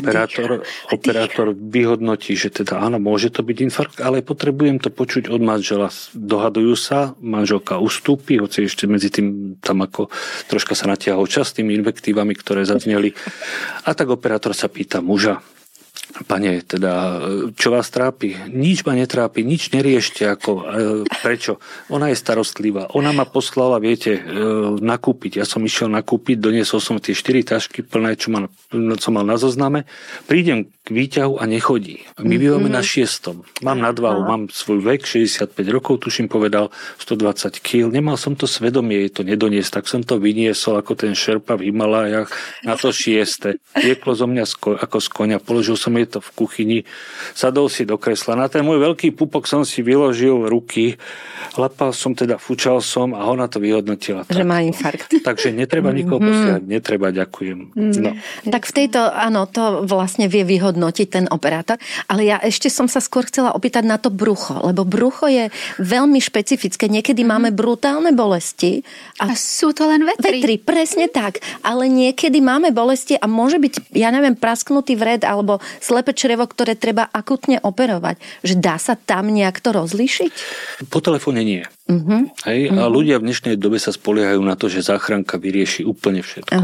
Operátor vyhodnotí, že teda áno, môže to byť infarkt, ale potrebujem to počuť od manžela. Dohadujú sa, manželka ustúpi, hoci ešte medzi tým tam ako troška sa natiahol čas tými invektívami, ktoré zazneli. A tak operátor sa pýta muža: Pane, teda, čo vás trápi? Nič ma netrápi, nič neriešte, prečo? Ona je starostlivá, ona ma poslala, viete, nakúpiť. Ja som išiel nakúpiť, doniesol som tie 4 tašky plné, čo mal na zozname. Prídem k výťahu a nechodí. My bývame na 6. Mám nadvahu, mám svoj vek, 65 rokov, tuším povedal, 120 kg. Nemal som to svedomie jej to nedoniesť, tak som to vyniesol ako ten šerpa v Himalajach na to 6. Tieklo zo mňa ako z koňa, položil som jej to v kuchyni, sadol si do kresla. Na ten môj veľký pupok som si vyložil ruky, lapal som, teda fučal som a ona to vyhodnotila. Že má infarkt. Takže netreba nikoho posielať, netreba, ďakujem. No. Tak v tejto, áno, to vlastne vie vyhodnotiť ten operátor, ale ja ešte som sa skôr chcela opýtať na to brucho, lebo brucho je veľmi špecifické. Niekedy máme brutálne bolesti. A sú to len vetry. Vetry, presne tak. Ale niekedy máme bolesti a môže byť, ja neviem, prasknutý vred alebo slepé črevo, ktoré treba akutne operovať. Že dá sa tam nejak to rozlíšiť? Po telefóne nie. Hej? A ľudia v dnešnej dobe sa spoliehajú na to, že záchranka vyrieši úplne všetko.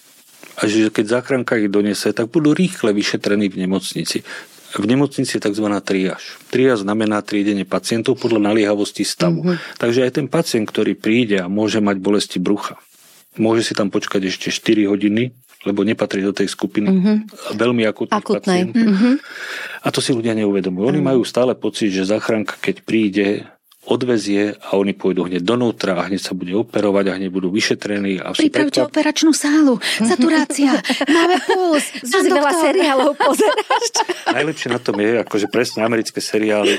A že keď záchranka ich donese, tak budú rýchle vyšetrení v nemocnici. V nemocnici je tzv. Triáž. Triáž znamená triedenie pacientov podľa naliehavosti stavu. Takže aj ten pacient, ktorý príde a môže mať bolesti brucha, môže si tam počkať ešte 4 hodiny, lebo nepatrí do tej skupiny veľmi akutných pacientov. A to si ľudia neuvedomujú. Oni majú stále pocit, že záchranka, keď príde, odvezie a oni pôjdu hneď donútra a hneď sa bude operovať a hneď budú vyšetrení. Pripravte operačnú sálu, saturácia, máme puls, pán doktor. Veľa seriálov pozeráš. Najlepšie na tom je, akože presne americké seriály.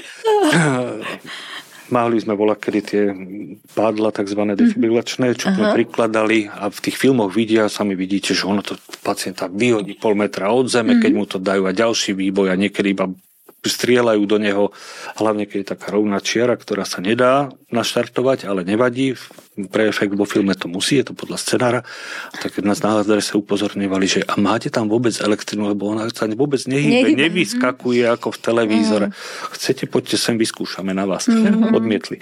Mali sme kedy tie pádla takzvané defibrilačné, čo sme prikladali a v tých filmoch sami vidíte, že ono to pacienta vyhodí 0,5 metra od zeme, keď mu to dajú a ďalší výboj a niekedy iba strieľajú do neho, hlavne keď je taká rovná čiara, ktorá sa nedá naštartovať, ale nevadí. Pre efekt vo filme to musí, je to podľa scenára. Tak nás na adrese upozorňovali, že a máte tam vôbec elektrinu, lebo ona sa vôbec nehybe, nevyskakuje ako v televízore. Chcete, poďte sem, vyskúšame na vás. Odmietli.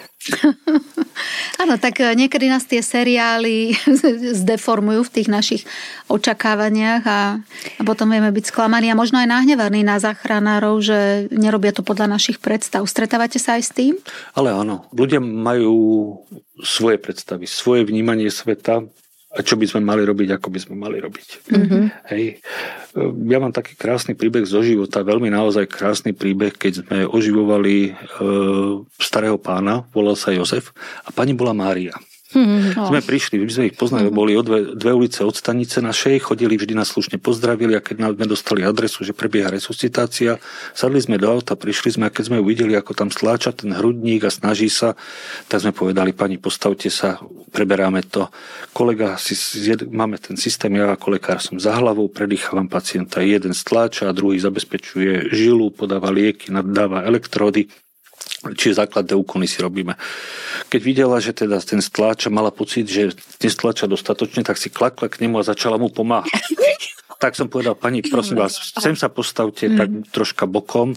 Áno, tak niekedy nás tie seriály zdeformujú v tých našich očakávaniach a potom vieme byť sklamaní a možno aj nahnevaní na záchranárov, že nerobia to podľa našich predstav. Stretávate sa aj s tým? Ale áno, ľudia majú svoje predstavy, svoje vnímanie sveta a čo by sme mali robiť, ako by sme mali robiť. Hej. Ja mám taký krásny príbeh zo života, veľmi naozaj krásny príbeh, keď sme oživovali starého pána, volal sa Jozef a pani bola Mária. Sme prišli, my sme ich poznali, boli o dve ulice od stanice našej, chodili, vždy nás slušne pozdravili a keď sme dostali adresu, že prebieha resuscitácia, sadli sme do auta, prišli sme a keď sme uvideli, ako tam stláča ten hrudník a snaží sa, tak sme povedali, pani, postavte sa, preberáme to. Kolega, máme ten systém, ja ako lekár som za hlavou, predýchávam pacienta, jeden stláča a druhý zabezpečuje žilu, podáva lieky, dáva elektródy. Čiže základné úkony si robíme. Keď videla, že teda ten stláča mala pocit, že nestláča dostatočne, tak si klakla k nemu a začala mu pomáhať. Tak som povedal, pani, prosím vás, sem sa postavte tak troška bokom.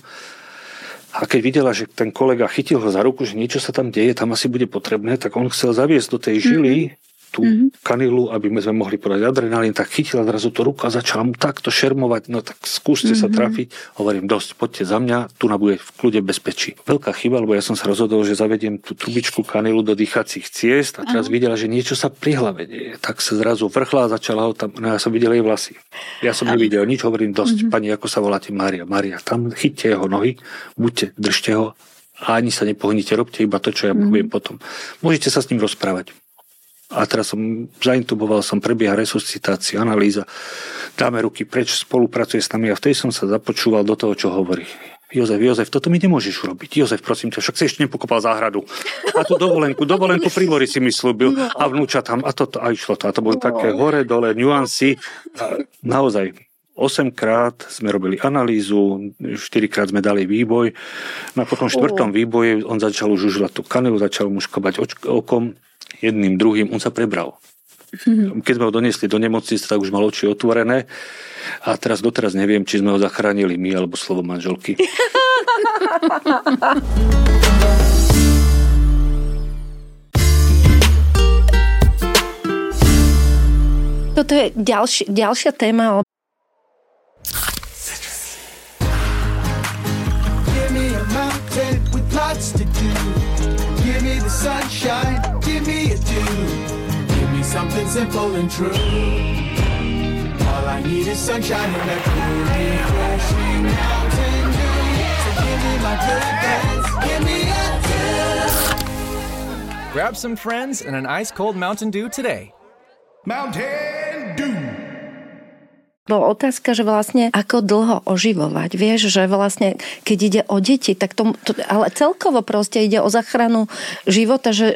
A keď videla, že ten kolega chytil ho za ruku, že niečo sa tam deje, tam asi bude potrebné, tak on chcel zaviesť do tej žily tú kanilu, aby sme mohli podať adrenalín, tak chytila zrazu tú ruku a začala mu takto šermovať, no tak skúste sa trafiť. Hovorím, dosť, poďte za mňa, tu bude v kľude bezpečí. Veľká chyba, lebo ja som sa rozhodol, že zavediem tú trubičku kanilu do dýchacích ciest a teraz videla, že niečo sa pri hlave deje. Tak sa zrazu vrchla a začala ho tam, no ja som videl jej vlasy. Ja som nevidel nič, hovorím, dosť, pani, ako sa voláte? Mária, tam chyťte jeho nohy, držte ho a ani sa nepohnite, robte iba to, čo ja poviem potom. Môžete sa s ním rozprávať. A teraz som zaintuboval, prebieha resuscitácia, analýza, dáme ruky preč, spolupracuje s nami a vtedy som sa započúval do toho, čo hovorí. Jozef, toto mi nemôžeš urobiť. Jozef, prosím ťa, však si ešte nepokopal záhradu. A tú dovolenku pri mori si mi slúbil a vnúča tam a toto a išlo to. A to boli také hore, dole, nuancy. A naozaj 8-krát sme robili analýzu, 4-krát sme dali výboj. No a po tom 4. výboji on začal už užívať tú kanilu, začal mu škobať okom, jedným, druhým, on sa prebral. Keď sme ho doniesli do nemocnice, tak už mal oči otvorené a doteraz neviem, či sme ho zachránili my alebo slovo manželky. Toto je ďalšia téma. Give me a mountain with lots to do. Give me the sunshine, give me a dew. Give me something simple and true. All I need is sunshine and that cool, refreshing mountain dew. So give me my good friends, give me a dew. Grab some friends and an ice-cold Mountain Dew today. Mountain Dew. Bola otázka, že vlastne ako dlho oživovať. Vieš, že vlastne keď ide o deti, tak ale celkovo proste ide o záchranu života, že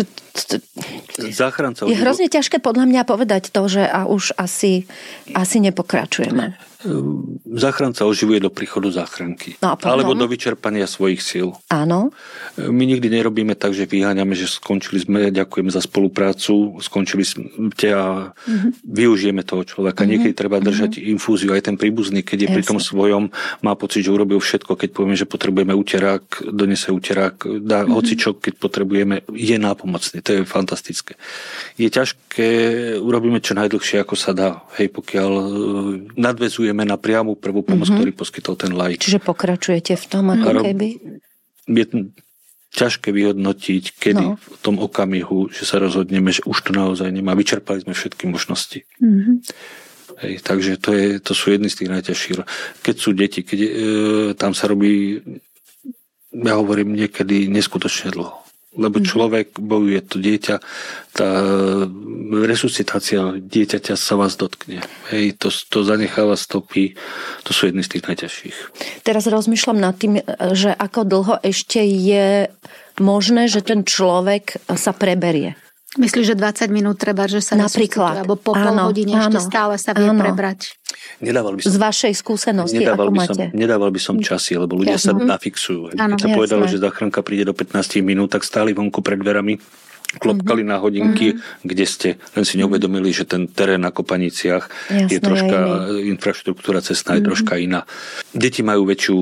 Záchranca je hrozne ťažké podľa mňa povedať to, že a už asi nepokračujeme. Záchranca oživuje do príchodu záchranky. No alebo do vyčerpania svojich síl. Áno. My nikdy nerobíme tak, že vyháňame, že skončili sme, ďakujeme za spoluprácu, skončili ste a využijeme toho človeka. Niekedy treba držať infúziu, aj ten príbuzný, keď je pri tom svojom, má pocit, že urobil všetko, keď povieme, že potrebujeme uterák, donese uterák, dá hocičo, keď potrebujeme, je nápomocný. To je fantastické. Je ťažké, urobíme čo najdlhšie, ako sa dá. Hej, pokiaľ nadväzujeme na priamu prvú pomoc, ktorý poskytol ten laik. Čiže pokračujete v tom, ako keby? Je ťažké vyhodnotiť, kedy v tom okamihu, že sa rozhodneme, že už to naozaj nemá. Vyčerpali sme všetky možnosti. Hej, takže to sú jedny z tých najťažších. Keď sú deti, keď tam sa robí, ja hovorím niekedy neskutočne dlho. Lebo človek bojuje, to dieťa, tá resuscitácia dieťaťa sa vás dotkne. Hej, to zanecháva stopy, to sú jedny z tých najťažších. Teraz rozmýšľam nad tým, že ako dlho ešte je možné, že ten človek sa preberie. Myslíš, že 20 minút treba, že sa napríklad, alebo po pol hodine ešte stále sa vie prebrať? Nedával by som, z vašej skúsenosti, ako máte? Nedával by som časy, lebo ľudia sa nafixujú. Keď sa povedalo, že záchranka príde do 15 minút, tak stáli vonku pred dverami, klopkali na hodinky, kde ste, len si neuvedomili, že ten terén na Kopaniciach je troška, infraštruktúra cestná je troška iná. Deti majú väčšiu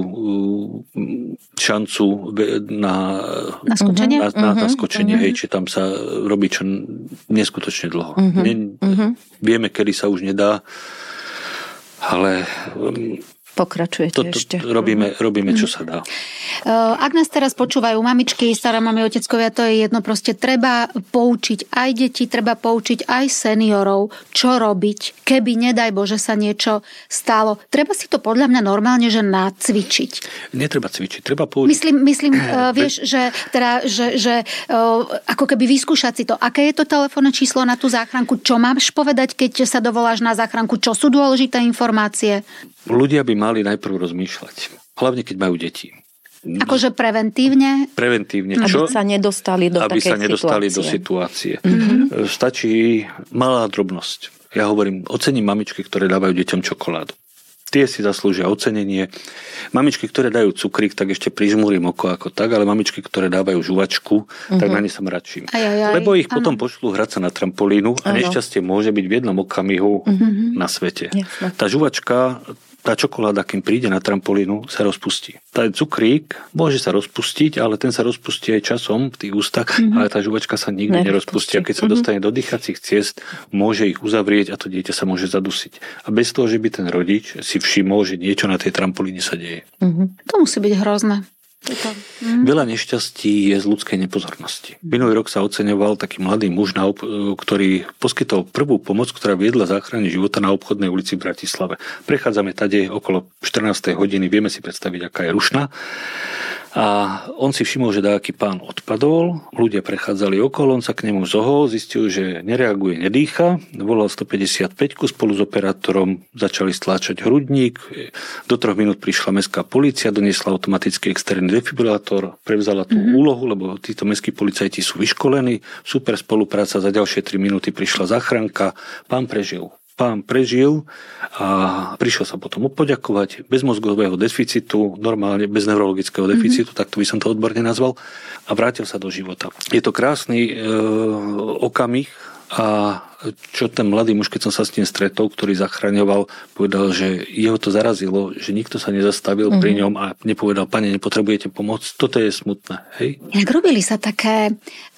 šancu na skočenie, na skočenie, hej, či tam sa robí čo neskutočne dlho. Vieme, kedy sa už nedá, ale pokračujete ešte. Robíme, čo sa dá. Ak nás teraz počúvajú mamičky, staré mamy, oteckovia, to je jedno, proste treba poučiť aj deti, treba poučiť aj seniorov, čo robiť, keby, nedaj Bože, sa niečo stalo. Treba si to podľa mňa normálne, že nacvičiť. Netreba cvičiť, treba poučiť. Myslím, vieš, že ako keby vyskúšať si to. Aké je to telefónne číslo na tú záchranku? Čo máš povedať, keď sa dovoláš na záchranku? Čo sú dôležité informácie? Ľudia by mali najprv rozmýšľať. Hlavne, keď majú deti. Akože preventívne? Preventívne. Aby sa nedostali do situácie. Stačí malá drobnosť. Ja hovorím, ocením mamičky, ktoré dávajú deťom čokoládu. Tie si zaslúžia ocenenie. Mamičky, ktoré dajú cukrík, tak ešte prižmúrim oko ako tak, ale mamičky, ktoré dávajú žuvačku, tak na ne sa mračím. Lebo ich potom pošlú hrať sa na trampolínu a nešťastie môže byť v jednom okamihu na svete. Tá žuvačka, tá čokoláda, kým príde na trampolínu, sa rozpustí. Tá cukrík môže sa rozpustiť, ale ten sa rozpustí aj časom v tých ústach, ale tá žuvačka sa nikdy nerozpustí. A keď sa dostane do dýchacích ciest, môže ich uzavrieť a to dieťa sa môže zadusiť. A bez toho, že by ten rodič si všimol, že niečo na tej trampolíne sa deje. To musí byť hrozné. Veľa nešťastí je z ľudskej nepozornosti. Minulý rok sa oceňoval taký mladý muž, ktorý poskytol prvú pomoc, ktorá viedla záchrane života na Obchodnej ulici v Bratislave. Prechádzame tady okolo 14. hodiny, vieme si predstaviť, aká je rušná. A on si všimol, že dáky pán odpadol, ľudia prechádzali okolo, on sa k nemu zohol, zistil, že nereaguje, nedýcha, volal 155, spolu s operátorom začali stláčať hrudník, do 3 minút prišla mestská polícia, doniesla automatický externý defibrilátor, prevzala tú úlohu, lebo títo mestskí policajti sú vyškolení, super spolupráca, za ďalšie 3 minúty prišla záchranka, pán prežil. pán prežil a prišiel sa potom poďakovať bez mozgového deficitu, normálne bez neurologického deficitu, tak to by som to odborne nazval, a vrátil sa do života. Je to krásny okamih a čo ten mladý muž, keď som sa s tým stretol, ktorý zachraňoval, povedal, že jeho to zarazilo, že nikto sa nezastavil pri ňom a nepovedal, pane, nepotrebujete pomoc. Toto je smutné. Hej? Jak robili sa také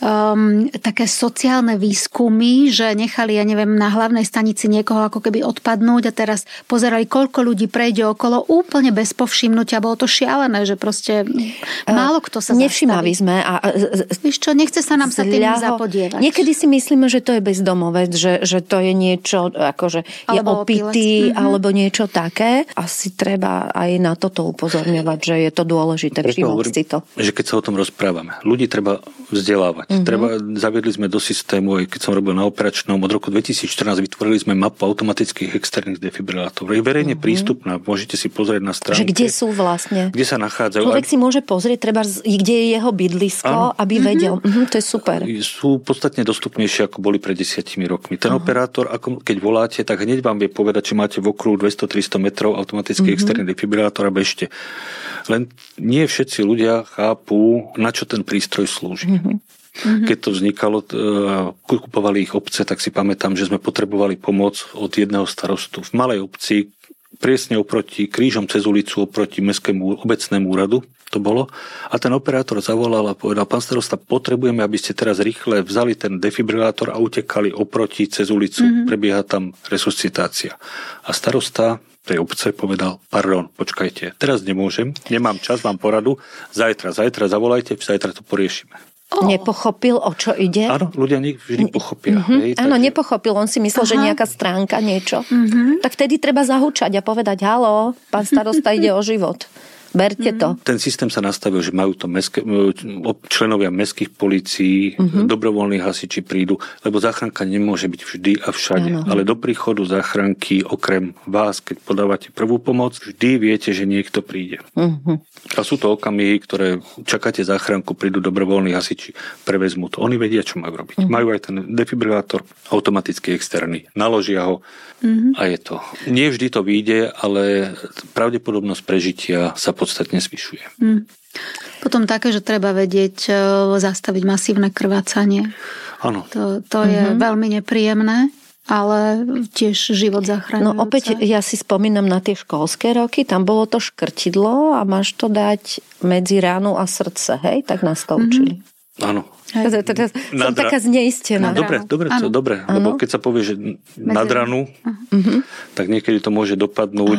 sociálne výskumy, že nechali, ja neviem, na hlavnej stanici niekoho ako keby odpadnúť a teraz pozerali, koľko ľudí prejde okolo úplne bez povšimnutia. Bolo to šialené, že proste málo kto sa nevšimaví sme. Víš čo, nechce sa nám sa tým zapodievať. Niekedy si myslíme, že to je bezdomovec, že to je niečo, akože je opitý, alebo niečo také. Asi treba aj na toto upozorňovať, že je to dôležité. Všimnúť si to. Že keď sa o tom rozprávame, ľudí treba vzdelávať. Zaviedli sme do systému, aj keď som robil na operačnom, od roku 2014 vytvorili sme mapu automatických externých defibrilátorov. Je verejne prístupná, môžete si pozrieť na stránke. Že kde sú vlastne? Kde sa nachádzajú. Človek si môže pozrieť, treba, kde je jeho bydlisko, aby vedel. To je super. Sú podstatne dostupnejšie, ako boli pred 10 rokmi. Ten operátor, keď voláte, tak hneď vám vie povedať, či máte v okruhu 200-300 metrov automatický externý defibrilátor a bežte. Len nie všetci ľudia chápu, na čo ten prístroj slúži. Keď to vznikalo, kupovali ich obce, tak si pamätám, že sme potrebovali pomoc od jedného starostu v malej obci, presne oproti, krížom cez ulicu, oproti mestskému obecnému úradu to bolo. A ten operátor zavolal a povedal, pán starosta, potrebujeme, aby ste teraz rýchle vzali ten defibrilátor a utekali oproti cez ulicu. Prebieha tam resuscitácia. A starosta tej obce povedal, pardon, počkajte, teraz nemôžem, nemám čas, mám poradu, zajtra zavolajte, zajtra to poriešime. Nepochopil, o čo ide? Áno, ľudia vždy pochopia. Áno, nepochopil, on si myslel, že nejaká stránka, niečo. Tak vtedy treba zahúčať a povedať, haló, pán starosta, ide o život. Berte to. Ten systém sa nastavil, že majú to členovia mestských polícií, dobrovoľní hasiči prídu, lebo záchranka nemôže byť vždy a všade. Ale do príchodu záchranky, okrem vás, keď podávate prvú pomoc, vždy viete, že niekto príde. A sú to okamihy, ktoré čakáte záchranku, prídu dobrovoľní hasiči, prevezmú to. Oni vedia, čo majú robiť. Majú aj ten defibrilátor, automaticky externý, naložia ho a je to. Nie vždy to vyjde, ale pravdepodobnosť prežitia sa podstatne zvyšuje. Potom také, že treba vedieť zastaviť masívne krvácanie. Áno. To je veľmi nepríjemné, ale tiež život zachraňujúce. No opäť ja si spomínam na tie školské roky, tam bolo to škrtidlo a máš to dať medzi ránu a srdce, hej? Tak nás to učili. Áno. Som taká zneistená. Dobre, lebo keď sa povie, že nad ranu, tak niekedy to môže dopadnúť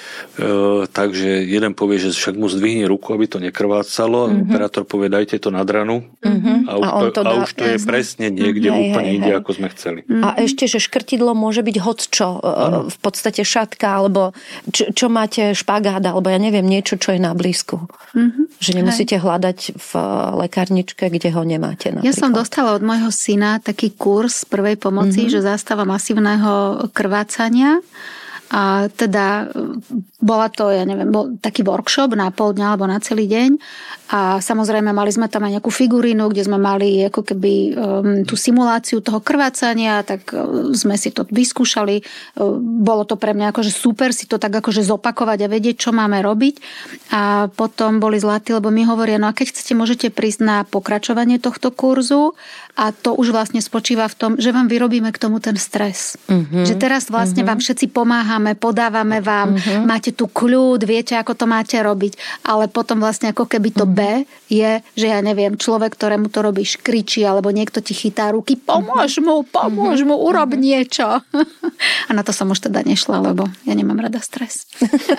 takže jeden povie, že však mu zdvihne ruku, aby to nekrvácalo, operátor povie, dajte to nad ranu a už to je presne niekde úplne inde, ako sme chceli. A ešte, že škrtidlo môže byť hocčo, v podstate šatka, alebo čo máte, špagát, alebo ja neviem, niečo, čo je na blízku. Že nemusíte hľadať v lekárničke, kde ho nemáte. Napríklad. Ja som dostala od môjho syna taký kurz prvej pomoci, že zástava masívneho krvácania. A teda bola to, ja neviem, bol taký workshop na pol dňa alebo na celý deň a samozrejme mali sme tam aj nejakú figurínu, kde sme mali ako keby tú simuláciu toho krvácania, tak sme si to vyskúšali. Bolo to pre mňa akože super si to tak akože zopakovať a vedieť, čo máme robiť. A potom boli zlatí, lebo mi hovoria, no a keď chcete, môžete prísť na pokračovanie tohto kurzu a to už vlastne spočíva v tom, že vám vyrobíme k tomu ten stres. Že teraz vlastne vám všetci pomáhame, podávame vám, máte tu kľud, viete, ako to máte robiť, ale potom vlastne ako keby to B je, že ja neviem, človek, ktorému to robíš, kričí, alebo niekto ti chytá ruky, pomôž mu, urob niečo. A na to som už teda nešla, lebo ja nemám rada stres.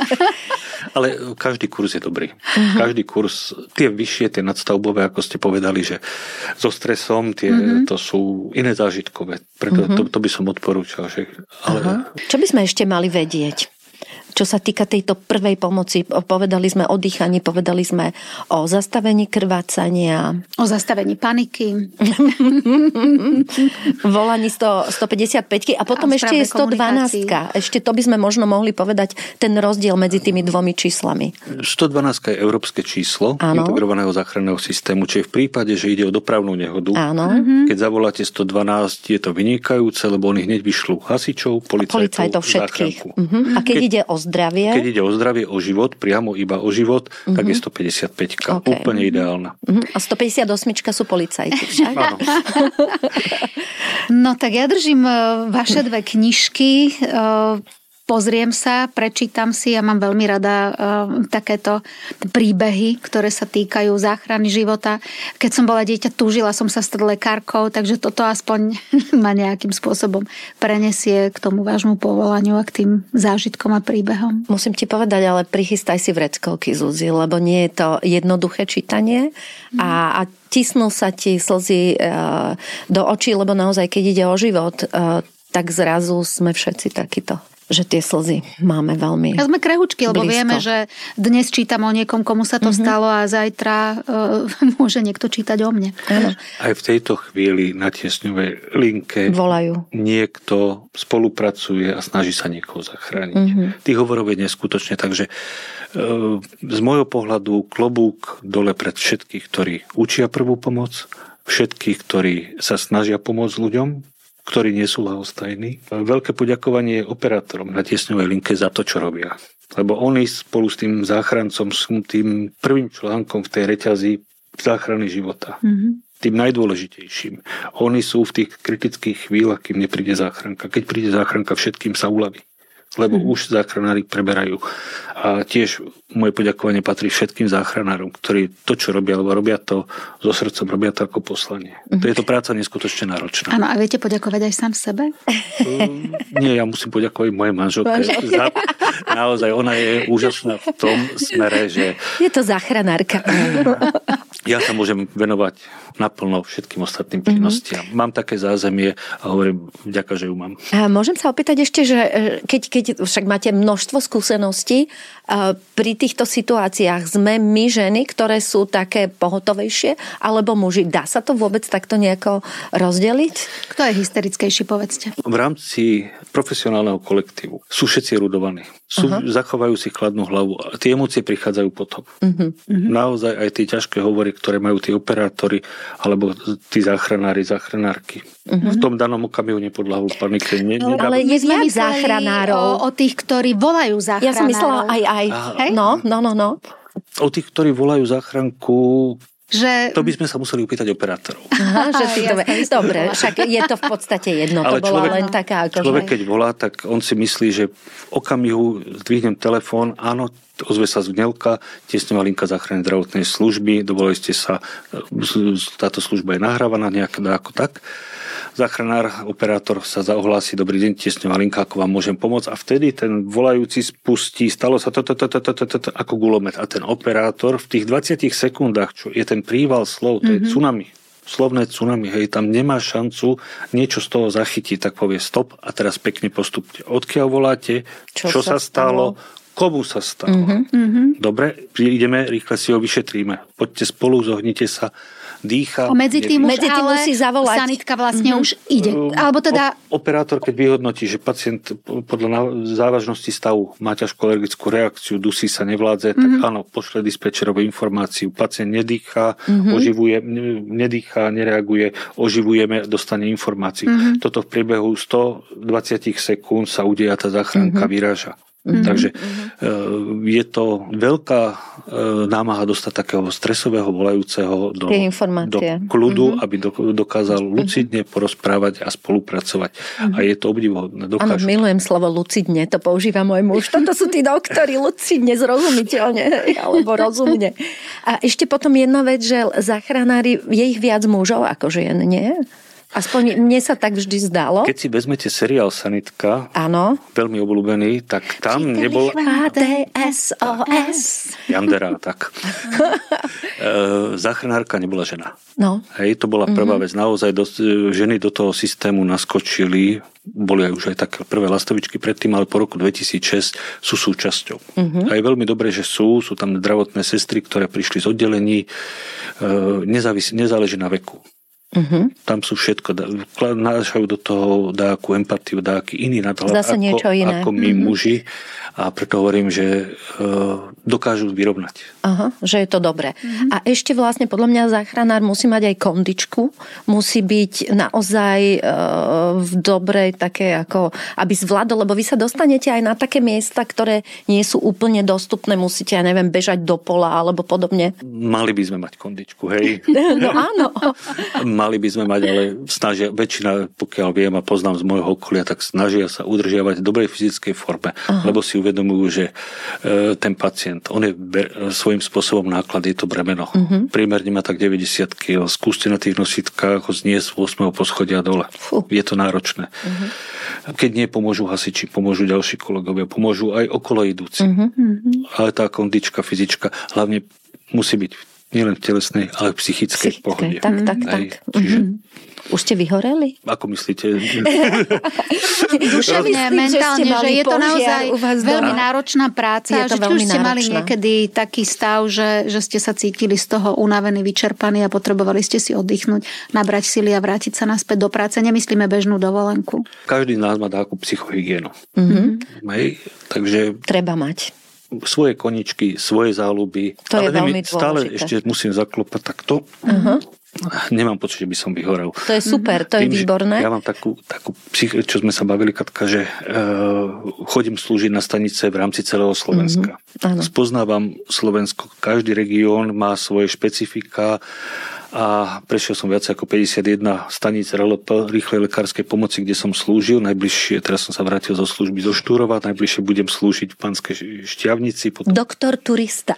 Ale každý kurz je dobrý. Každý kurz, tie vyššie, tie nadstavbové, ako ste povedali, že so stresom, to sú iné zážitkové. Preto to by som odporúčal. Ale... Čo by sme ešte mali vedieť? čo sa týka tejto prvej pomoci. Povedali sme o dýchaní, povedali sme o zastavení krvácania. O zastavení paniky. Volaní 155 a potom ešte je 112. Ešte to by sme možno mohli povedať ten rozdiel medzi tými dvomi číslami. 112 je európske číslo integrovaného záchranného systému, čiže v prípade, že ide o dopravnú nehodu, keď zavoláte 112, je to vynikajúce, lebo oni hneď vyšľú hasičov, policajtov všetkých. A keď ide o zdravie? Keď ide o zdravie, o život, priamo iba o život, tak je 155. Okay. Úplne ideálna. A 158 sú policajti však? Áno. No tak ja držím vaše dve knižky. Pozriem sa, prečítam si, ja mám veľmi rada takéto príbehy, ktoré sa týkajú záchrany života. Keď som bola dieťa, túžila som sa stať lekárkou, takže toto aspoň ma nejakým spôsobom prenesie k tomu vášmu povolaniu a k tým zážitkom a príbehom. Musím ti povedať, ale prichystaj si vreckovky, Zuzi, lebo nie je to jednoduché čítanie a tisnú sa ti slzy do očí, lebo naozaj, keď ide o život, tak zrazu sme všetci takíto, že tie slzy máme veľmi blízko. Sme krehučky, lebo vieme, že dnes čítam o niekom, komu sa to stalo a zajtra môže niekto čítať o mne. Áno. Aj v tejto chvíli na tiesňovej linke volajú. Niekto spolupracuje a snaží sa niekoho zachrániť. Tých hovorov je neskutočne, takže z môjho pohľadu klobúk dole pred všetkých, ktorí učia prvú pomoc, všetkých, ktorí sa snažia pomôcť ľuďom, ktorí nie sú ľahostajní. Veľké poďakovanie operátorom na tiesňovej linke za to, čo robia. Lebo oni spolu s tým záchrancom sú tým prvým článkom v tej reťazi záchrany života. Tým najdôležitejším. Oni sú v tých kritických chvíľach, kým nepríde záchranka. Keď príde záchranka, všetkým sa uľaví. Lebo už záchranári preberajú. A tiež moje poďakovanie patrí všetkým záchranárom, ktorí to, čo robia, lebo robia to so srdcom, robia to ako poslanie. To je to práca neskutočne náročná. Áno, a viete poďakovať aj sám sebe? Nie, ja musím poďakovať mojej manželke. Naozaj, ona je úžasná v tom smere, že... Je to záchranárka. Ja sa môžem venovať naplno všetkým ostatným činnostiam. Mám také zázemie a hovorím, vďaka, že ju mám. A môžem sa opýtať ešte, že keď však máte množstvo skúseností, pri týchto situáciách sme my ženy, ktoré sú také pohotovejšie, alebo muži? Dá sa to vôbec takto nejako rozdeliť? Kto je hysterickejší, povedzte? V rámci profesionálneho kolektívu sú všetci erudovaní. Zachovajú si chladnú hlavu. A tie emócie prichádzajú potom. Naozaj aj tie ťažké hovory, ktoré majú tí operátori alebo tí záchranári, záchranárky. V tom danom okamihu nepodľahujú panike. Ale je viac záchranárov. O tých, ktorí volajú záchranárov. Ja som myslela aj. No. O tých, ktorí volajú záchranku, že... to by sme sa museli upýtať operátorov. Dobre, však je to v podstate jedno. Ale to bola len taká... Človek, keď volá, tak on si myslí, že v okamihu zdvihnem telefón, áno, ozve sa zgnelka, tiesňová linka záchrannej zdravotnej služby, dovolili ste sa, táto služba je nahrávaná nejak ako tak. Záchranár, operátor sa ohlási, dobrý deň, tiesňová linka, ako vám môžem pomôcť. A vtedy ten volajúci spustí, stalo sa to ako gulomet. A ten operátor v tých 20 sekundách, čo je ten príval slov, to je tsunami, slovné tsunami, hej, tam nemá šancu niečo z toho zachytiť, tak povie stop a teraz pekne postupte. Odkiaľ voláte, čo sa stalo, komu sa stalo. Dobre, ideme, rýchle si ho vyšetríme. Poďte spolu, zohnite sa, dýcha. Medzi tým musí zavolať. Sanitka vlastne už ide. Alebo teda... Operátor, keď vyhodnotí, že pacient podľa závažnosti stavu má ťažkú alergickú reakciu, dusí sa, nevládze, tak áno, pošle dispečerovú informáciu. Pacient nedýchá, oživuje, nedýchá, nereaguje, oživujeme, dostane informáciu. Toto v priebehu 120 sekúnd sa udeje a tá záchranka vyráža. Takže je to veľká námaha dostať takého stresového volajúceho do kľudu, aby dokázal lucidne porozprávať a spolupracovať. A je to obdivuhodné. Áno, milujem slovo lucidne, to používa môj muž. Toto sú tí doktori, lucidne, zrozumiteľne, alebo rozumne. A ešte potom jedna vec, že záchranári, je ich viac mužov ako žien, nie? Aspoň mne sa tak vždy zdalo. Keď si vezmete seriál Sanitka, áno, veľmi obľúbený, tak tam nebol... HDSOS. Jandera, tak. Záchranárka nebola žena. No. Hej, to bola prvá vec. Naozaj ženy do toho systému naskočili. Boli aj už aj také prvé lastovičky predtým, ale po roku 2006 sú súčasťou. A je veľmi dobré, že sú tam zdravotné sestry, ktoré prišli z oddelení. Nezáleží na veku. Tam sú všetko, nášajú do toho dáku empatiu, dáky iný nadhľad ako my muži, a preto hovorím, že dokážu vyrovnať. Aha, že je to dobré. A ešte vlastne podľa mňa záchranár musí mať aj kondičku, musí byť naozaj v dobrej také ako, aby zvládol, lebo vy sa dostanete aj na také miesta, ktoré nie sú úplne dostupné, musíte, ja neviem, bežať do pola alebo podobne. Mali by sme mať kondičku, hej? No áno. Mali by sme mať, ale snažia, väčšina, pokiaľ viem a poznám z môjho okolia, tak snažia sa udržiavať v dobrej fyzickej forme, lebo si uvedomujú, že ten pacient, on je svojím spôsobom náklad, je to bremeno. Priemerne má tak 90 kg. Skúste na tých nositkách ho zniesť z 8. poschodia dole. Je to náročné. Keď nie, pomôžu hasiči, pomôžu ďalší kolegovia, pomôžu aj okolo idúci. Ale tá kondička, fyzička, hlavne musí byť nielen v telesnej, ale v psychickej pohode. Tak. Čiže... Už ste vyhoreli? Ako myslíte? Duševne, mentálne, že je to naozaj veľmi náročná práca. Že či už ste mali niekedy taký stav, že ste sa cítili z toho unavení, vyčerpaní a potrebovali ste si oddychnúť, nabrať sily a vrátiť sa naspäť do práce. Nemyslíme bežnú dovolenku. Každý z nás má takú psychohygienu. Takže... Treba mať svoje koničky, svoje záľuby. To je veľmi dôležité. Stále ešte musím zaklopať takto. Nemám pocit, že by som vyhorel. To je super, to je výborné. Ja mám takú čo sme sa bavili, Katka, že chodím slúžiť na stanice v rámci celého Slovenska. Spoznávam Slovensko. Každý región má svoje špecifika a prešiel som viac ako 51 staníc RLP, rýchlej lekárskej pomoci, kde som slúžil. Najbližšie, teraz som sa vrátil zo služby zo Štúrova, najbližšie budem slúžiť v Panskej Štiavnici. Potom... Doktor turista.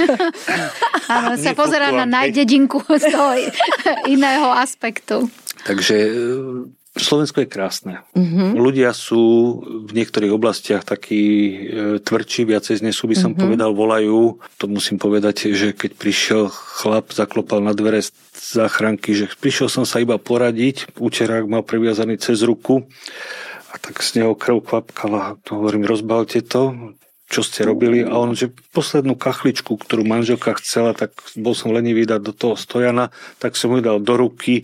Áno, sa pozerá na najdedinku z toho iného aspektu. Takže Slovensko je krásne. Ľudia sú v niektorých oblastiach takí tvrdší, viacej znesú, by som povedal, volajú. To musím povedať, že keď prišiel chlap, zaklopal na dvere záchranky, že prišiel som sa iba poradiť, úterák mal previazaný cez ruku a tak z neho krv kvapkala. Hovorím, rozbalte to, čo ste robili, a on, že poslednú kachličku, ktorú manželka chcela, tak bol som lenivý dať do toho stojana, tak som ju dal do ruky.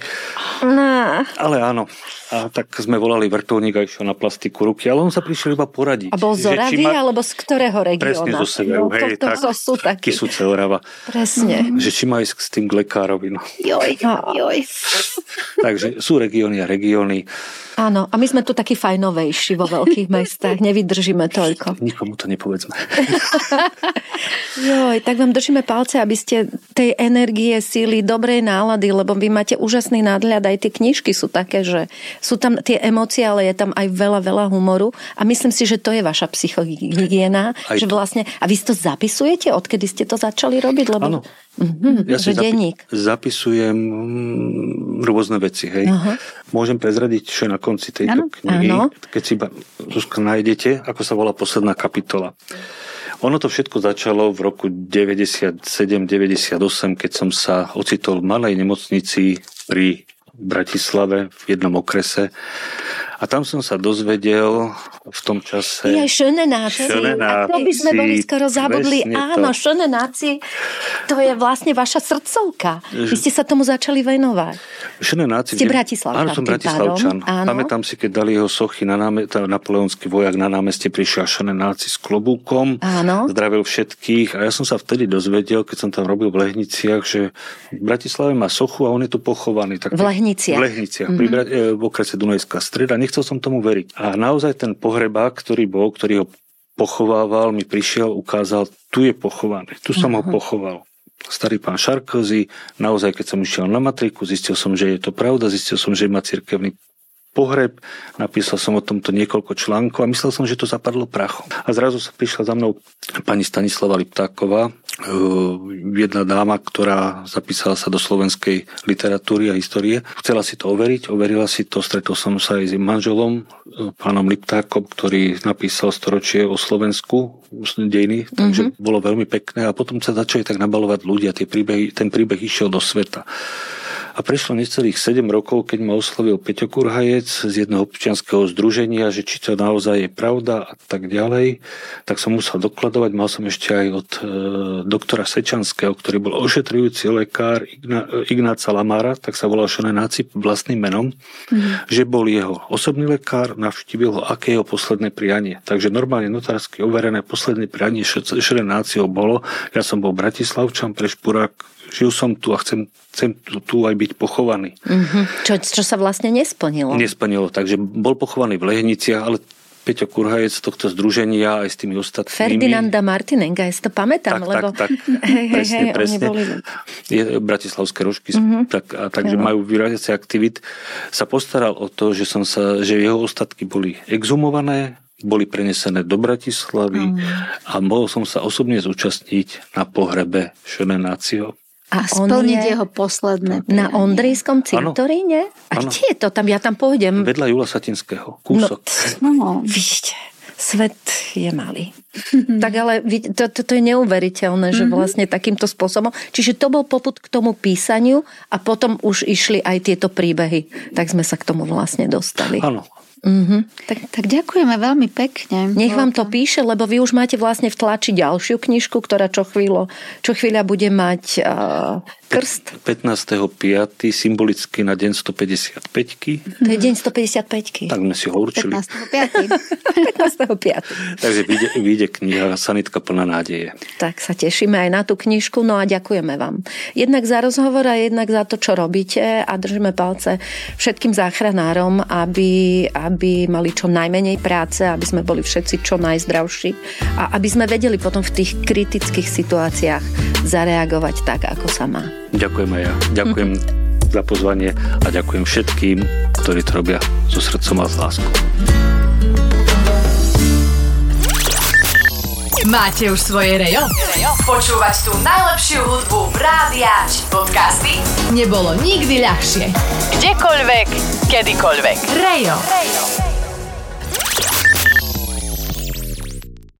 Ale áno. A tak sme volali vrtuľník a išiel na plastiku ruky, ale on sa prišiel iba poradiť. A bol z Oravy, alebo z ktorého regióna? Presne zo severu, hej. To sú takí. Kysuce, Orava. Presne. Že či má ísť s tým k lekárovi. No. Joj. Takže sú regióny a regióny. Áno, a my sme tu takí fajnovejší vo veľkých mestách, nevydržíme toľko. Nikomu to nepovedzme. Joj, tak vám držíme palce, aby ste tej energie, síly, dobrej nálady, lebo vy máte úžasný nadhľad, aj tie knižky sú také, že sú tam tie emócie, ale je tam aj veľa humoru a myslím si, že to je vaša psychohygiena, že vlastne, a vy si to zapisujete, odkedy ste to začali robiť? Lebo... Áno. Ja si zapisujem rôzne veci, hej. Môžem prezradiť, čo je na konci tejto knihy. Keď si Zuzka nájdete, ako sa volá posledná kapitola. Ono to všetko začalo v roku 97-98, keď som sa ocitol v malej nemocnici pri Bratislave v jednom okrese. A tam som sa dozvedel v tom čase... Šönenáci. A to by sme boli skoro zabudli. Áno, šönenáci, to je vlastne vaša srdcovka. Vy ste sa tomu začali venovať. Šönenáci... Ste Bratislavčan. Áno, som Bratislavčan. Pamätám si, keď dali jeho sochy na napoleonský vojak na námestie, prišiel šönenáci s klobúkom. Áno. Zdravil všetkých. A ja som sa vtedy dozvedel, keď som tam robil v Lehniciach, že v Bratislave má sochu a on je tu pochovaný. Tak v Lehniciach. V Lehniciach. V okrese Dunajská Streda. Nechcel som tomu veriť. A naozaj ten pohrebák, ktorý ho pochovával, mi prišiel, ukázal, tu je pochovaný. Tu som ho pochoval. Starý pán Šarkozy, naozaj, keď som išiel na matriku, zistil som, že je to pravda, zistil som, že má cirkevný pohreb, napísal som o tomto niekoľko článkov a myslel som, že to zapadlo prachom. A zrazu sa prišla za mnou pani Stanislava Liptáková, jedna dáma, ktorá zapísala sa do slovenskej literatúry a histórie. Chcela si to overiť, overila si to, stretol som sa aj s manželom, pánom Liptákom, ktorý napísal storočie o Slovensku dejiny, takže bolo veľmi pekné a potom sa začali tak nabalovať ľudia, ten príbeh išiel do sveta. A prešlo necelých 7 rokov, keď ma oslovil Peťo Kurhajec z jedného občianskeho združenia, že či to naozaj je pravda a tak ďalej, tak som musel dokladovať. Mal som ešte aj od doktora Sečanského, ktorý bol ošetrujúci lekár Ignáca Lamára, tak sa volal Šonenáci vlastným menom, že bol jeho osobný lekár, navštívil ho, aké jeho posledné prianie. Takže normálne notársky overené posledné prianie Šonenáciho bolo. Ja som bol Bratislavčan, Prešpurák, žil som tu a chcem tu aj byť pochovaný. Čo sa vlastne nesplnilo. Nesplnilo, takže bol pochovaný v Lehniciach, ale Peťo Kurhajec z tohto združenia aj s tými ostatnými. Ferdinanda Martinenga, ja si to pamätám, lebo... Tak, presne. Je bratislavské rožky, takže majú vyraziace aktivít. Sa postaral o to, že jeho ostatky boli exhumované, boli prenesené do Bratislavy a mohol som sa osobne zúčastniť na pohrebe Šonenáciho. A splniť jeho posledné prianie. Na Ondrejskom cintoríne? A kde je to tam? Ja tam pôjdem. Vedľa Jula Satinského. Kúsok. No, vidíte, svet je malý. Tak ale to je neuveriteľné, že vlastne takýmto spôsobom. Čiže to bol popud k tomu písaniu a potom už išli aj tieto príbehy. Tak sme sa k tomu vlastne dostali. Áno. Tak ďakujeme veľmi pekne. Nech vám to píše, lebo vy už máte vlastne v tlači ďalšiu knižku, ktorá čo chvíľa bude mať krst. 15.5. symbolicky na deň 155-ky. To je deň 155-ky. Tak sme si ho určili. 15.5. Takže vyjde kniha Sanitka plná nádeje. Tak sa tešíme aj na tú knižku, no a ďakujeme vám. Jednak za rozhovor a jednak za to, čo robíte a držíme palce všetkým záchranárom, aby mali čo najmenej práce, aby sme boli všetci čo najzdravší a aby sme vedeli potom v tých kritických situáciách zareagovať tak, ako sa má. Ďakujem aj ja. Ďakujem za pozvanie a ďakujem všetkým, ktorí to robia so srdcom a s láskou. Máte už svoje Rejo? Počúvať tú najlepšiu hudbu rádia či podcasty nebolo nikdy ľahšie. Kdekoľvek, kedykoľvek. Rejo.